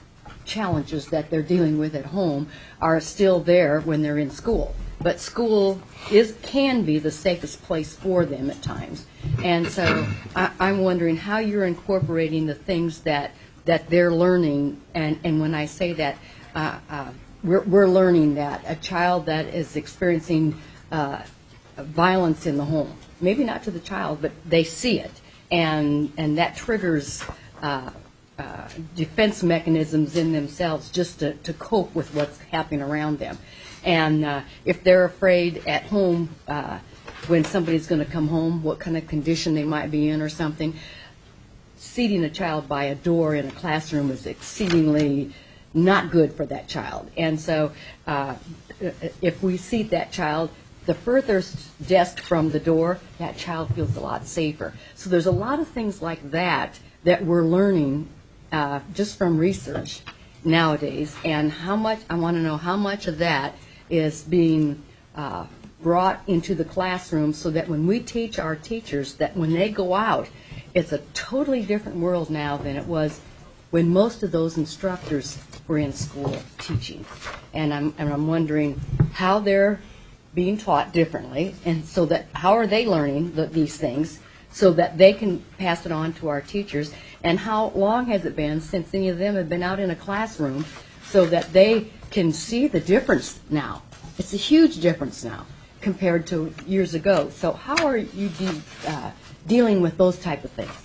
challenges that they're dealing with at home are still there when they're in school. But school is can be the safest place for them at times. And so I, I'm wondering how you're incorporating the things that, that they're learning. And, and when I say that, uh, uh, we're, we're learning that a child that is experiencing uh, violence in the home, maybe not to the child, but they see it. And, and that triggers uh, uh, defense mechanisms in themselves just to, to cope with what's happening around them. And uh, if they're afraid at home uh, when somebody's going to come home, what kind of condition they might be in or something, seating a child by a door in a classroom is exceedingly not good for that child. And so uh, if we seat that child, the furthest desk from the door, that child feels a lot safer. So there's a lot of things like that that we're learning uh, just from research nowadays. And how much, I want to know how much of that is being uh, brought into the classroom so that when we teach our teachers, that when they go out, it's a totally different world now than it was when most of those instructors were in school teaching. And I'm, and I'm wondering how they're being taught differently, and so that how are they learning the, these things so that they can pass it on to our teachers, and how long has it been since any of them have been out in a classroom so that they can see the difference now. It's a huge difference now compared to years ago. So how are you de- uh, dealing with those type of things?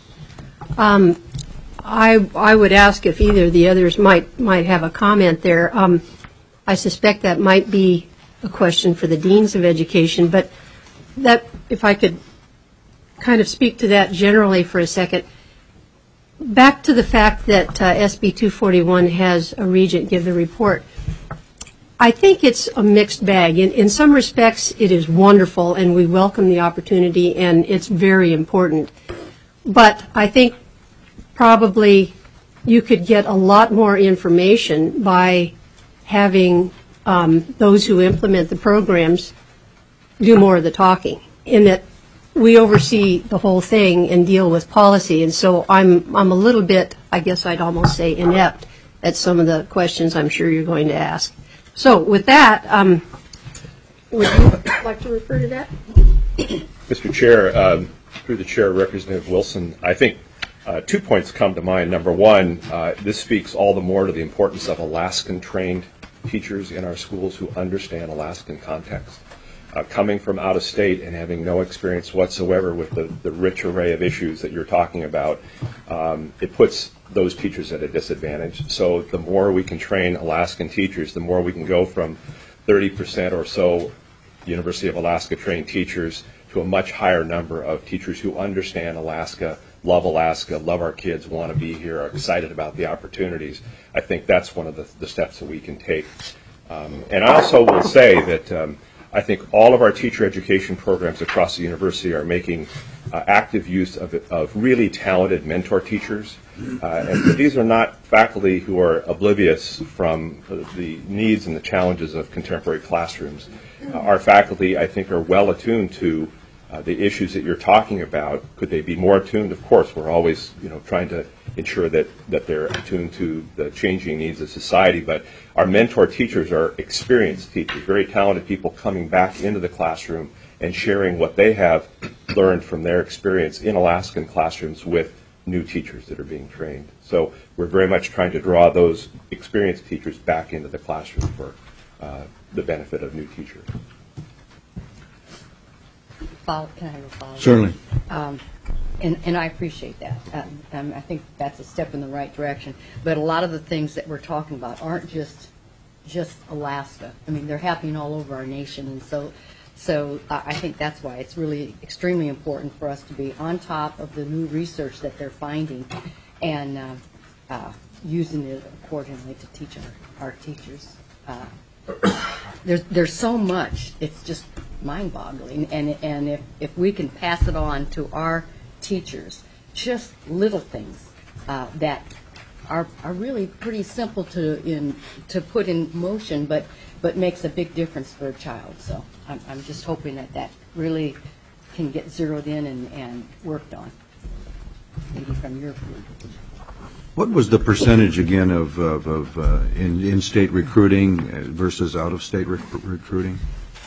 Um, I I would ask if either of the others might might have a comment there. Um, I suspect that might be a question for the deans of education, but that if I could kind of speak to that generally for a second. Back to the fact that uh, S B two forty-one has a regent give the report. I think it's a mixed bag. In, in some respects, it is wonderful, and we welcome the opportunity, and it's very important. But I think probably you could get a lot more information by having um, those who implement the programs do more of the talking, in that we oversee the whole thing and deal with policy. And so I'm I'm a little bit, I guess I'd almost say, inept at some of the questions I'm sure you're going to ask. So with that, um, would you like to refer to that? Mister Chair, um, through the chair, Representative Wilson, I think uh, two points come to mind. Number one, uh, this speaks all the more to the importance of Alaskan-trained teachers in our schools who understand Alaskan context. Uh, coming from out of state and having no experience whatsoever with the, the rich array of issues that you're talking about, um, it puts those teachers at a disadvantage. So the more we can train Alaskan teachers, the more we can go from thirty percent or so University of Alaska trained teachers to a much higher number of teachers who understand Alaska, love Alaska, love our kids, want to be here, are excited about the opportunities. I think that's one of the, the steps that we can take. Um, and I also will say that um, I think all of our teacher education programs across the university are making uh, active use of, of really talented mentor teachers. Uh, and these are not faculty who are oblivious from the needs and the challenges of contemporary classrooms. Uh, our faculty, I think, are well attuned to uh, the issues that you're talking about. Could they be more attuned? Of course, we're always, you know, trying to ensure that, that they're attuned to the changing needs of society. But our mentor teachers are experienced teachers, very talented people coming back into the classroom and sharing what they have learned from their experience in Alaskan classrooms with new teachers that are being trained. So we're very much trying to draw those experienced teachers back into the classroom for uh, the benefit of new teachers. Follow, can I have a follow-up? Certainly. Um, and, and I appreciate that. Um, um, I think that's a step in the right direction. But a lot of the things that we're talking about aren't just just Alaska. I mean, they're happening all over our nation, and so so uh, I think that's why it's really extremely important for us to be on top of the new research that they're finding and uh, uh, using it accordingly to teach our, our teachers. Uh, there's there's so much. It's just mind-boggling, and and if if we can pass it on to our teachers, just little things uh, that are are really pretty simple to in to put in motion, but but makes a big difference for a child. So I'm I'm just hoping that that really can get zeroed in and, and worked on, maybe from your view. What was the percentage again of, of, of uh, in, in-state recruiting versus out-of-state rec- recruiting?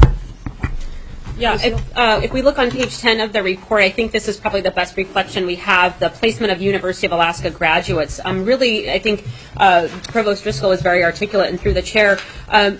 Yeah, if, uh, if we look on page ten of the report, I think this is probably the best reflection we have, the placement of University of Alaska graduates. Um, really, I think uh, Provost Driscoll is very articulate, and through the chair, um,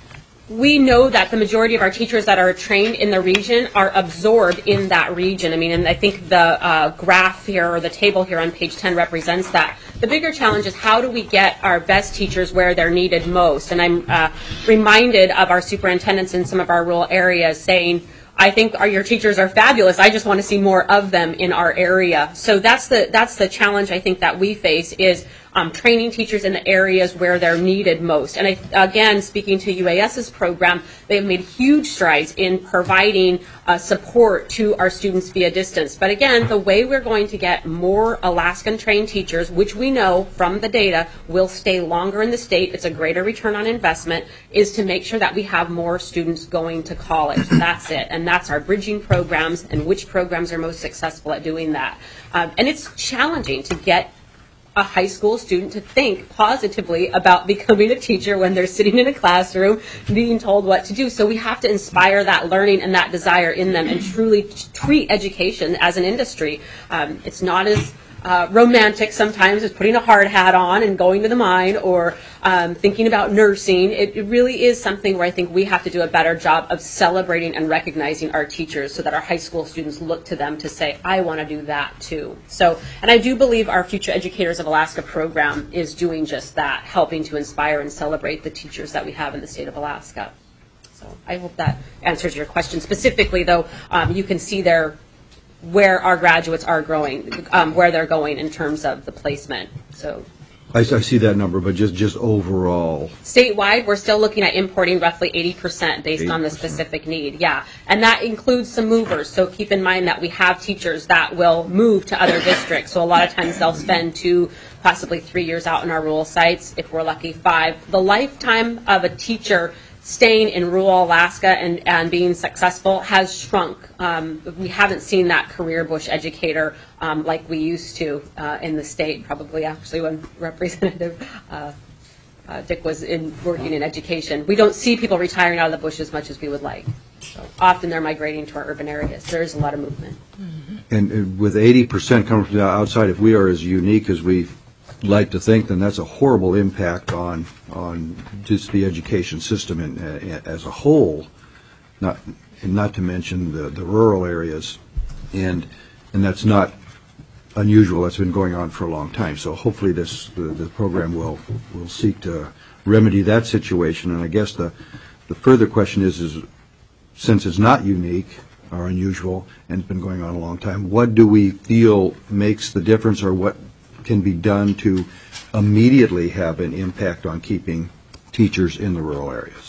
we know that the majority of our teachers that are trained in the region are absorbed in that region. I mean, and I think the uh, graph here, or the table here on page ten represents that. The bigger challenge is how do we get our best teachers where they're needed most? And I'm uh, reminded of our superintendents in some of our rural areas saying, I think our, your teachers are fabulous. I just want to see more of them in our area. So that's the that's the challenge I think that we face is um, training teachers in the areas where they're needed most. And I, again, speaking to U A S's program, they've made huge strides in providing uh, support to our students via distance. But again, the way we're going to get more Alaskan trained teachers, which we know from the data will stay longer in the state, it's a greater return on investment, is to make sure that we have more students going to college. That's it. And that's our bridging programs and which programs are most successful at doing that. Um, and it's challenging to get a high school student to think positively about becoming a teacher when they're sitting in a classroom being told what to do. So we have to inspire that learning and that desire in them and truly treat education as an industry. Um, it's not as Uh, romantic sometimes as putting a hard hat on and going to the mine or um, thinking about nursing. It, it really is something where I think we have to do a better job of celebrating and recognizing our teachers so that our high school students look to them to say, I want to do that too. So, and I do believe our Future Educators of Alaska program is doing just that, helping to inspire and celebrate the teachers that we have in the state of Alaska. So I hope that answers your question. Specifically, though, um, you can see there where our graduates are growing, um, where they're going in terms of the placement. So, I, I see that number, but just, just overall. Statewide, we're still looking at importing roughly eighty percent based eighty percent on the specific need, yeah. And that includes some movers, so keep in mind that we have teachers that will move to other districts. So a lot of times they'll spend two, possibly three years out in our rural sites, if we're lucky, five. The lifetime of a teacher staying in rural Alaska and, and being successful has shrunk. Um, we haven't seen that career bush educator um, like we used to uh, in the state, probably actually when Representative uh, uh, Dick was in working in education. We don't see people retiring out of the bush as much as we would like. So often they're migrating to our urban areas. There is a lot of movement. Mm-hmm. And uh, with eighty percent coming from the outside, if we are as unique as we like to think, then that's a horrible impact on on just the education system in, uh, as a whole, not and not to mention the, the rural areas, and and that's not unusual. That's been going on for a long time. So hopefully this the, the program will will seek to remedy that situation. And I guess the the further question is is since it's not unique or unusual and it's been going on a long time, what do we feel makes the difference, or what can be done to immediately have an impact on keeping teachers in the rural areas?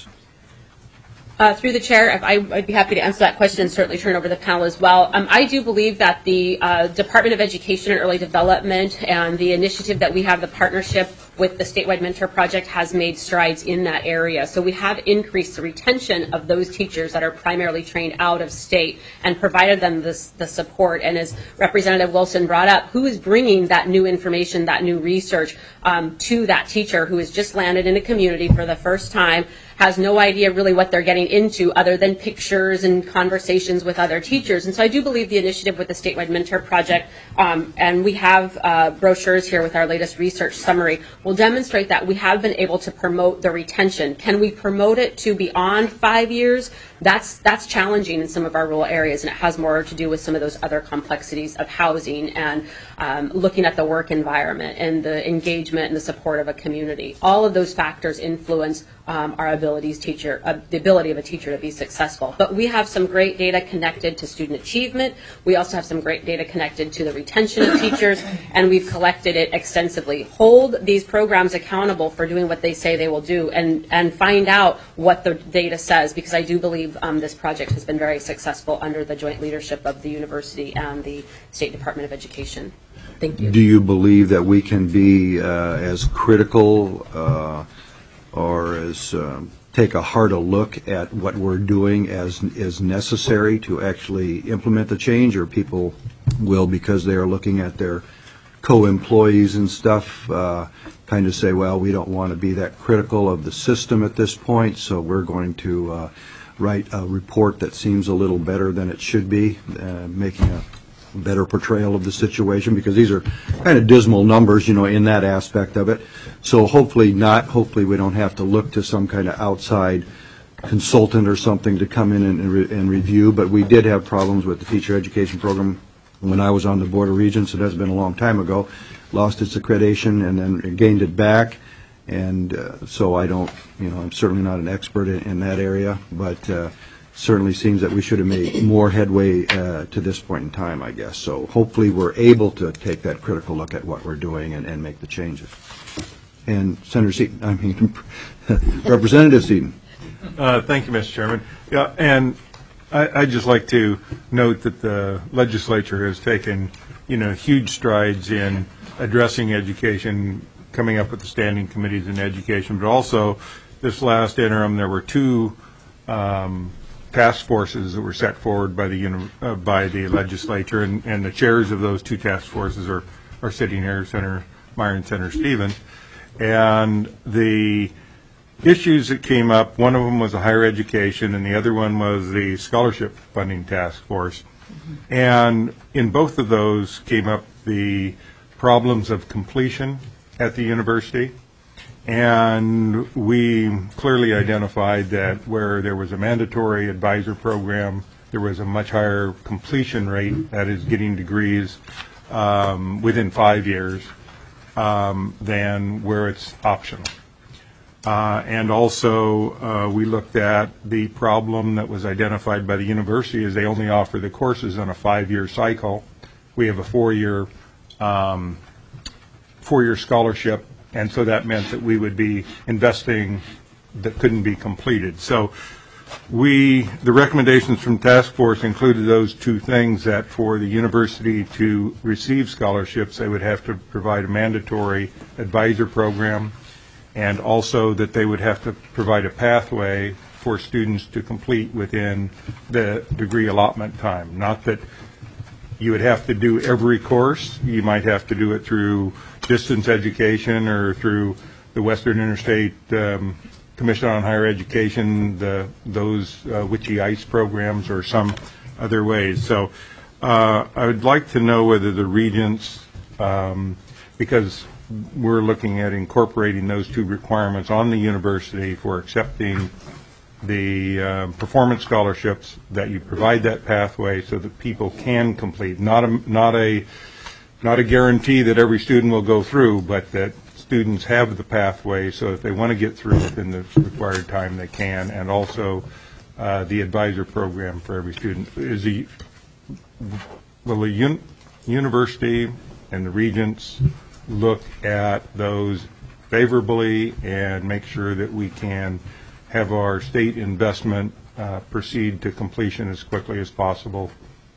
Uh, through the chair, if I, I'd be happy to answer that question and certainly turn over the panel as well. Um, I do believe that the uh, Department of Education and Early Development and the initiative that we have, the partnership with the Statewide Mentor Project, has made strides in that area. So we have increased the retention of those teachers that are primarily trained out of state and provided them this, the support. And as Representative Wilson brought up, who is bringing that new information, that new research um, to that teacher who has just landed in a community for the first time, has no idea really what they're getting into other than pictures and conversations with other teachers. And so I do believe the initiative with the Statewide Mentor Project, um, and we have uh, brochures here with our latest research summary, will demonstrate that we have been able to promote the retention. Can we promote it to beyond five years? That's that's challenging in some of our rural areas, and it has more to do with some of those other complexities of housing and um, looking at the work environment and the engagement and the support of a community. All of those factors influence um, our abilities teacher, uh, the ability of a teacher to be successful. But we have some great data connected to student achievement. We also have some great data connected to the retention of teachers, and we've collected it extensively. Hold these programs accountable for doing what they say they will do, and, and find out what the data says, because I do believe Um, this project has been very successful under the joint leadership of the university and the State Department of Education. Thank you. Do you believe that we can be uh, as critical uh, or as um, take a harder look at what we're doing as is necessary to actually implement the change, or people will, because they are looking at their co-employees and stuff uh, kind of say, well, we don't want to be that critical of the system at this point, so we're going to uh, write a report that seems a little better than it should be, uh, making a better portrayal of the situation, because these are kind of dismal numbers, you know, in that aspect of it. So hopefully not, hopefully we don't have to look to some kind of outside consultant or something to come in and, and, re and review, but we did have problems with the teacher education program when I was on the Board of Regents. It has been a long time ago. Lost its accreditation and then gained it back, and uh, so I don't, you know, I'm certainly not an expert in, in that area, but uh, certainly seems that we should have made more headway uh, to this point in time, I guess. So hopefully we're able to take that critical look at what we're doing and, and make the changes. And Senator Seaton, I mean, Representative Seaton. Uh, thank you, Mister Chairman. Yeah, and I, I'd just like to note that the legislature has taken, you know, huge strides in addressing education, coming up with the standing committees in education, but also this last interim there were two um, task forces that were set forward by the uh, by the legislature, and, and the chairs of those two task forces are, are sitting here, Senator Meyer and Senator Stevens. And the issues that came up, one of them was a higher education and the other one was the scholarship funding task force. Mm-hmm. And in both of those came up the problems of completion at the university. And we clearly identified that where there was a mandatory advisor program, there was a much higher completion rate, that is getting degrees um, within five years, um, than where it's optional. Uh, and also, uh, we looked at the problem that was identified by the university is they only offer the courses on a five-year cycle. We have a four-year um, four-year scholarship, and so that meant that we would be investing that couldn't be completed. So we, the recommendations from task force included those two things, that for the university to receive scholarships, they would have to provide a mandatory advisor program, and also that they would have to provide a pathway for students to complete within the degree allotment time. Not that you would have to do every course. You might have to do it through distance education or through the Western Interstate um, Commission on Higher Education, the, those uh, Witchy ICE programs, or some other ways. So uh, I would like to know whether the regents, um, because we're looking at incorporating those two requirements on the university for accepting the uh, performance scholarships, that you provide that pathway so that people can complete, not a not a not a guarantee that every student will go through, but that students have the pathway so if they want to get through within the required time they can, and also uh, the advisor program for every student. Is the will the un university and the regents look at those favorably and make sure that we can have our state investment uh, proceed to completion as quickly as possible?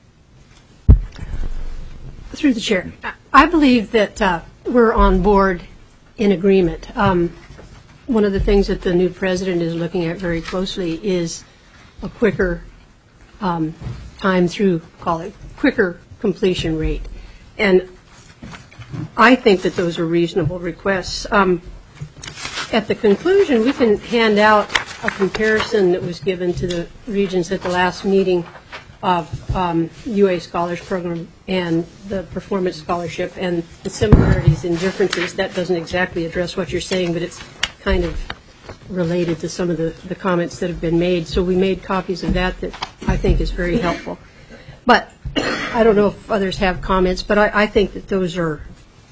Through the chair, I believe that uh, we're on board in agreement. Um, one of the things that the new president is looking at very closely is a quicker um, time through, call it quicker completion rate. And I think that those are reasonable requests. Um, at the conclusion, we can hand out a comparison that was given to the regents at the last meeting of um, U A Scholars Program and the Performance Scholarship, and the similarities and differences. That doesn't exactly address what you're saying, but it's kind of related to some of the, the comments that have been made. So we made copies of that that I think is very helpful. But I don't know if others have comments, but I, I think that those are,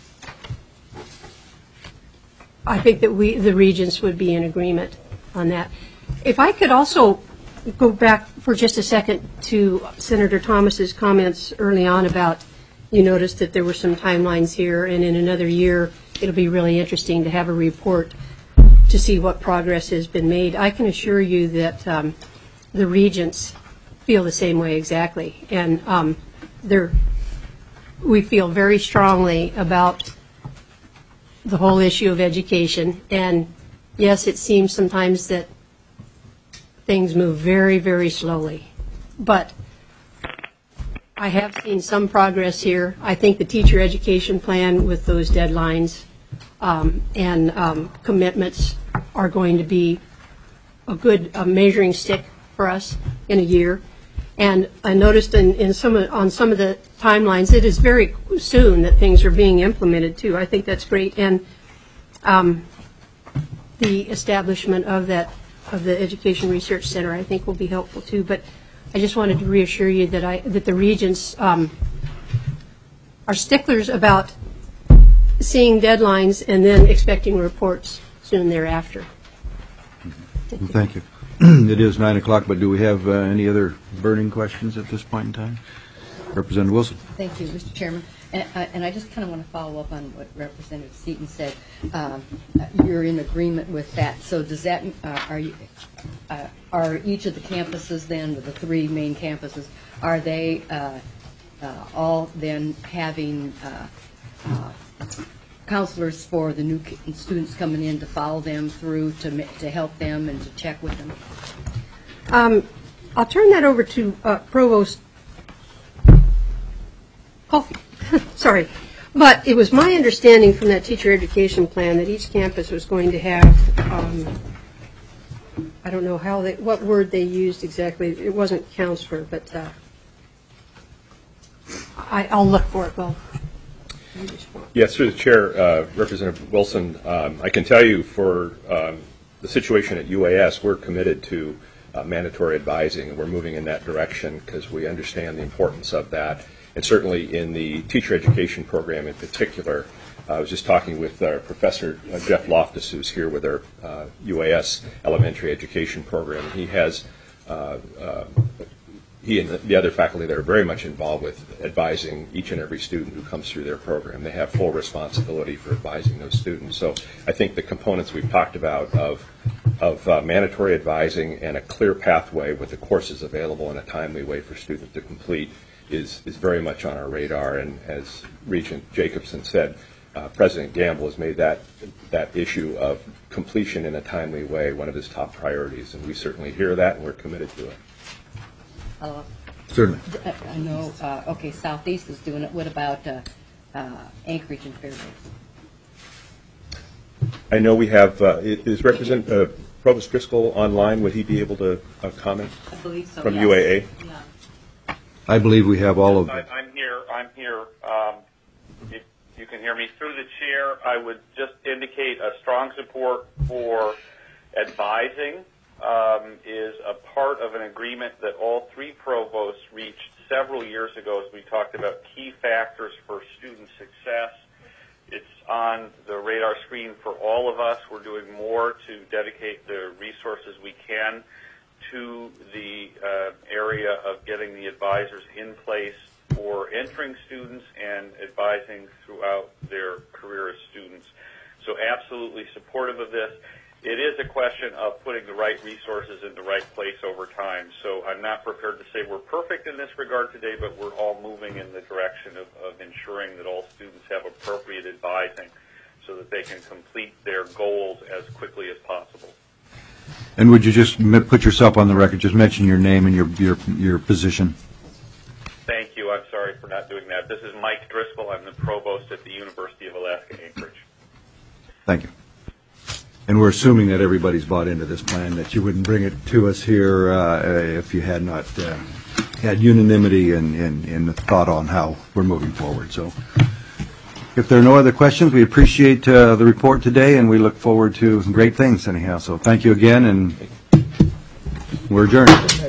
I think that we, the regents, would be in agreement on that. If I could also go back for just a second to Senator Thomas's comments early on about, you noticed that there were some timelines here, and in another year it'll be really interesting to have a report to see what progress has been made. I can assure you that um, the regents feel the same way exactly, and um, they're, we feel very strongly about the whole issue of education. And yes, it seems sometimes that things move very, very slowly, but I have seen some progress here. I think the teacher education plan with those deadlines um, and um, commitments are going to be a good uh, measuring stick for us in a year. And I noticed in, in some of, on some of the timelines, it is very soon that things are being implemented too. I think that's great. And um, the establishment of that of the Education Research Center, I think, will be helpful too. But I just wanted to reassure you that I that the regents um, are sticklers about seeing deadlines and then expecting reports soon thereafter. Thank you. Thank you. It is nine o'clock, but do we have uh, any other burning questions at this point in time? Representative Wilson. Thank you, Mister Chairman. And, uh, and I just kind of want to follow up on what Representative Seaton said. Um, you're in agreement with that. So does that, uh, are you, uh, are each of the campuses then, the three main campuses, are they uh, uh, all then having uh, uh, counselors for the new students coming in to follow them through, to to help them and to check with them? Um, I'll turn that over to uh, Provost. Oh, sorry. But it was my understanding from that teacher education plan that each campus was going to have, um, I don't know how they, what word they used exactly. It wasn't counselor, but uh, I, I'll look for it. Well. Yes, through the chair, uh, Representative Wilson, um, I can tell you for um, the situation at U A S, we're committed to uh, mandatory advising, and we're moving in that direction because we understand the importance of that. And certainly in the teacher education program in particular, uh, I was just talking with uh, Professor uh, Jeff Loftus, who's here with our uh, U A S elementary education program. He has uh, uh, He and the other faculty that are very much involved with advising each and every student who comes through their program. They have full responsibility for advising those students. So I think the components we've talked about of, of uh, mandatory advising and a clear pathway with the courses available in a timely way for students to complete is, is very much on our radar. And as Regent Jacobson said, uh, President Gamble has made that, that issue of completion in a timely way one of his top priorities. And we certainly hear that, and we're committed to it. Uh, Certainly. I know, uh, okay, Southeast is doing it. What about uh, uh, Anchorage and Fairbanks? I know we have, uh, is Represent, uh, Provost Driscoll online? Would he be able to uh, comment? I believe so, From yes. U A A? Yeah. I believe we have all of I, I'm here. I'm here. Um, if you can hear me through the chair, I would just indicate a strong support for advising. Um, is a part of an agreement that all three provosts reached several years ago as we talked about key factors for student success. It's on the radar screen for all of us. We're doing more to dedicate the resources we can to the uh, area of getting the advisors in place for entering students and advising throughout their career as students. So absolutely supportive of this. It is a question of putting the right resources in the right place over time. So I'm not prepared to say we're perfect in this regard today, but we're all moving in the direction of, of ensuring that all students have appropriate advising so that they can complete their goals as quickly as possible. And would you just m- put yourself on the record, just mention your name and your, your, your position? Thank you. I'm sorry for not doing that. This is Mike Driscoll. I'm the provost at the University of Alaska Anchorage. Thank you. And we're assuming that everybody's bought into this plan, that you wouldn't bring it to us here uh, if you had not uh, had unanimity in, in, in the thought on how we're moving forward. So if there are no other questions, we appreciate uh, the report today, and we look forward to great things anyhow. So thank you again, and we're adjourned.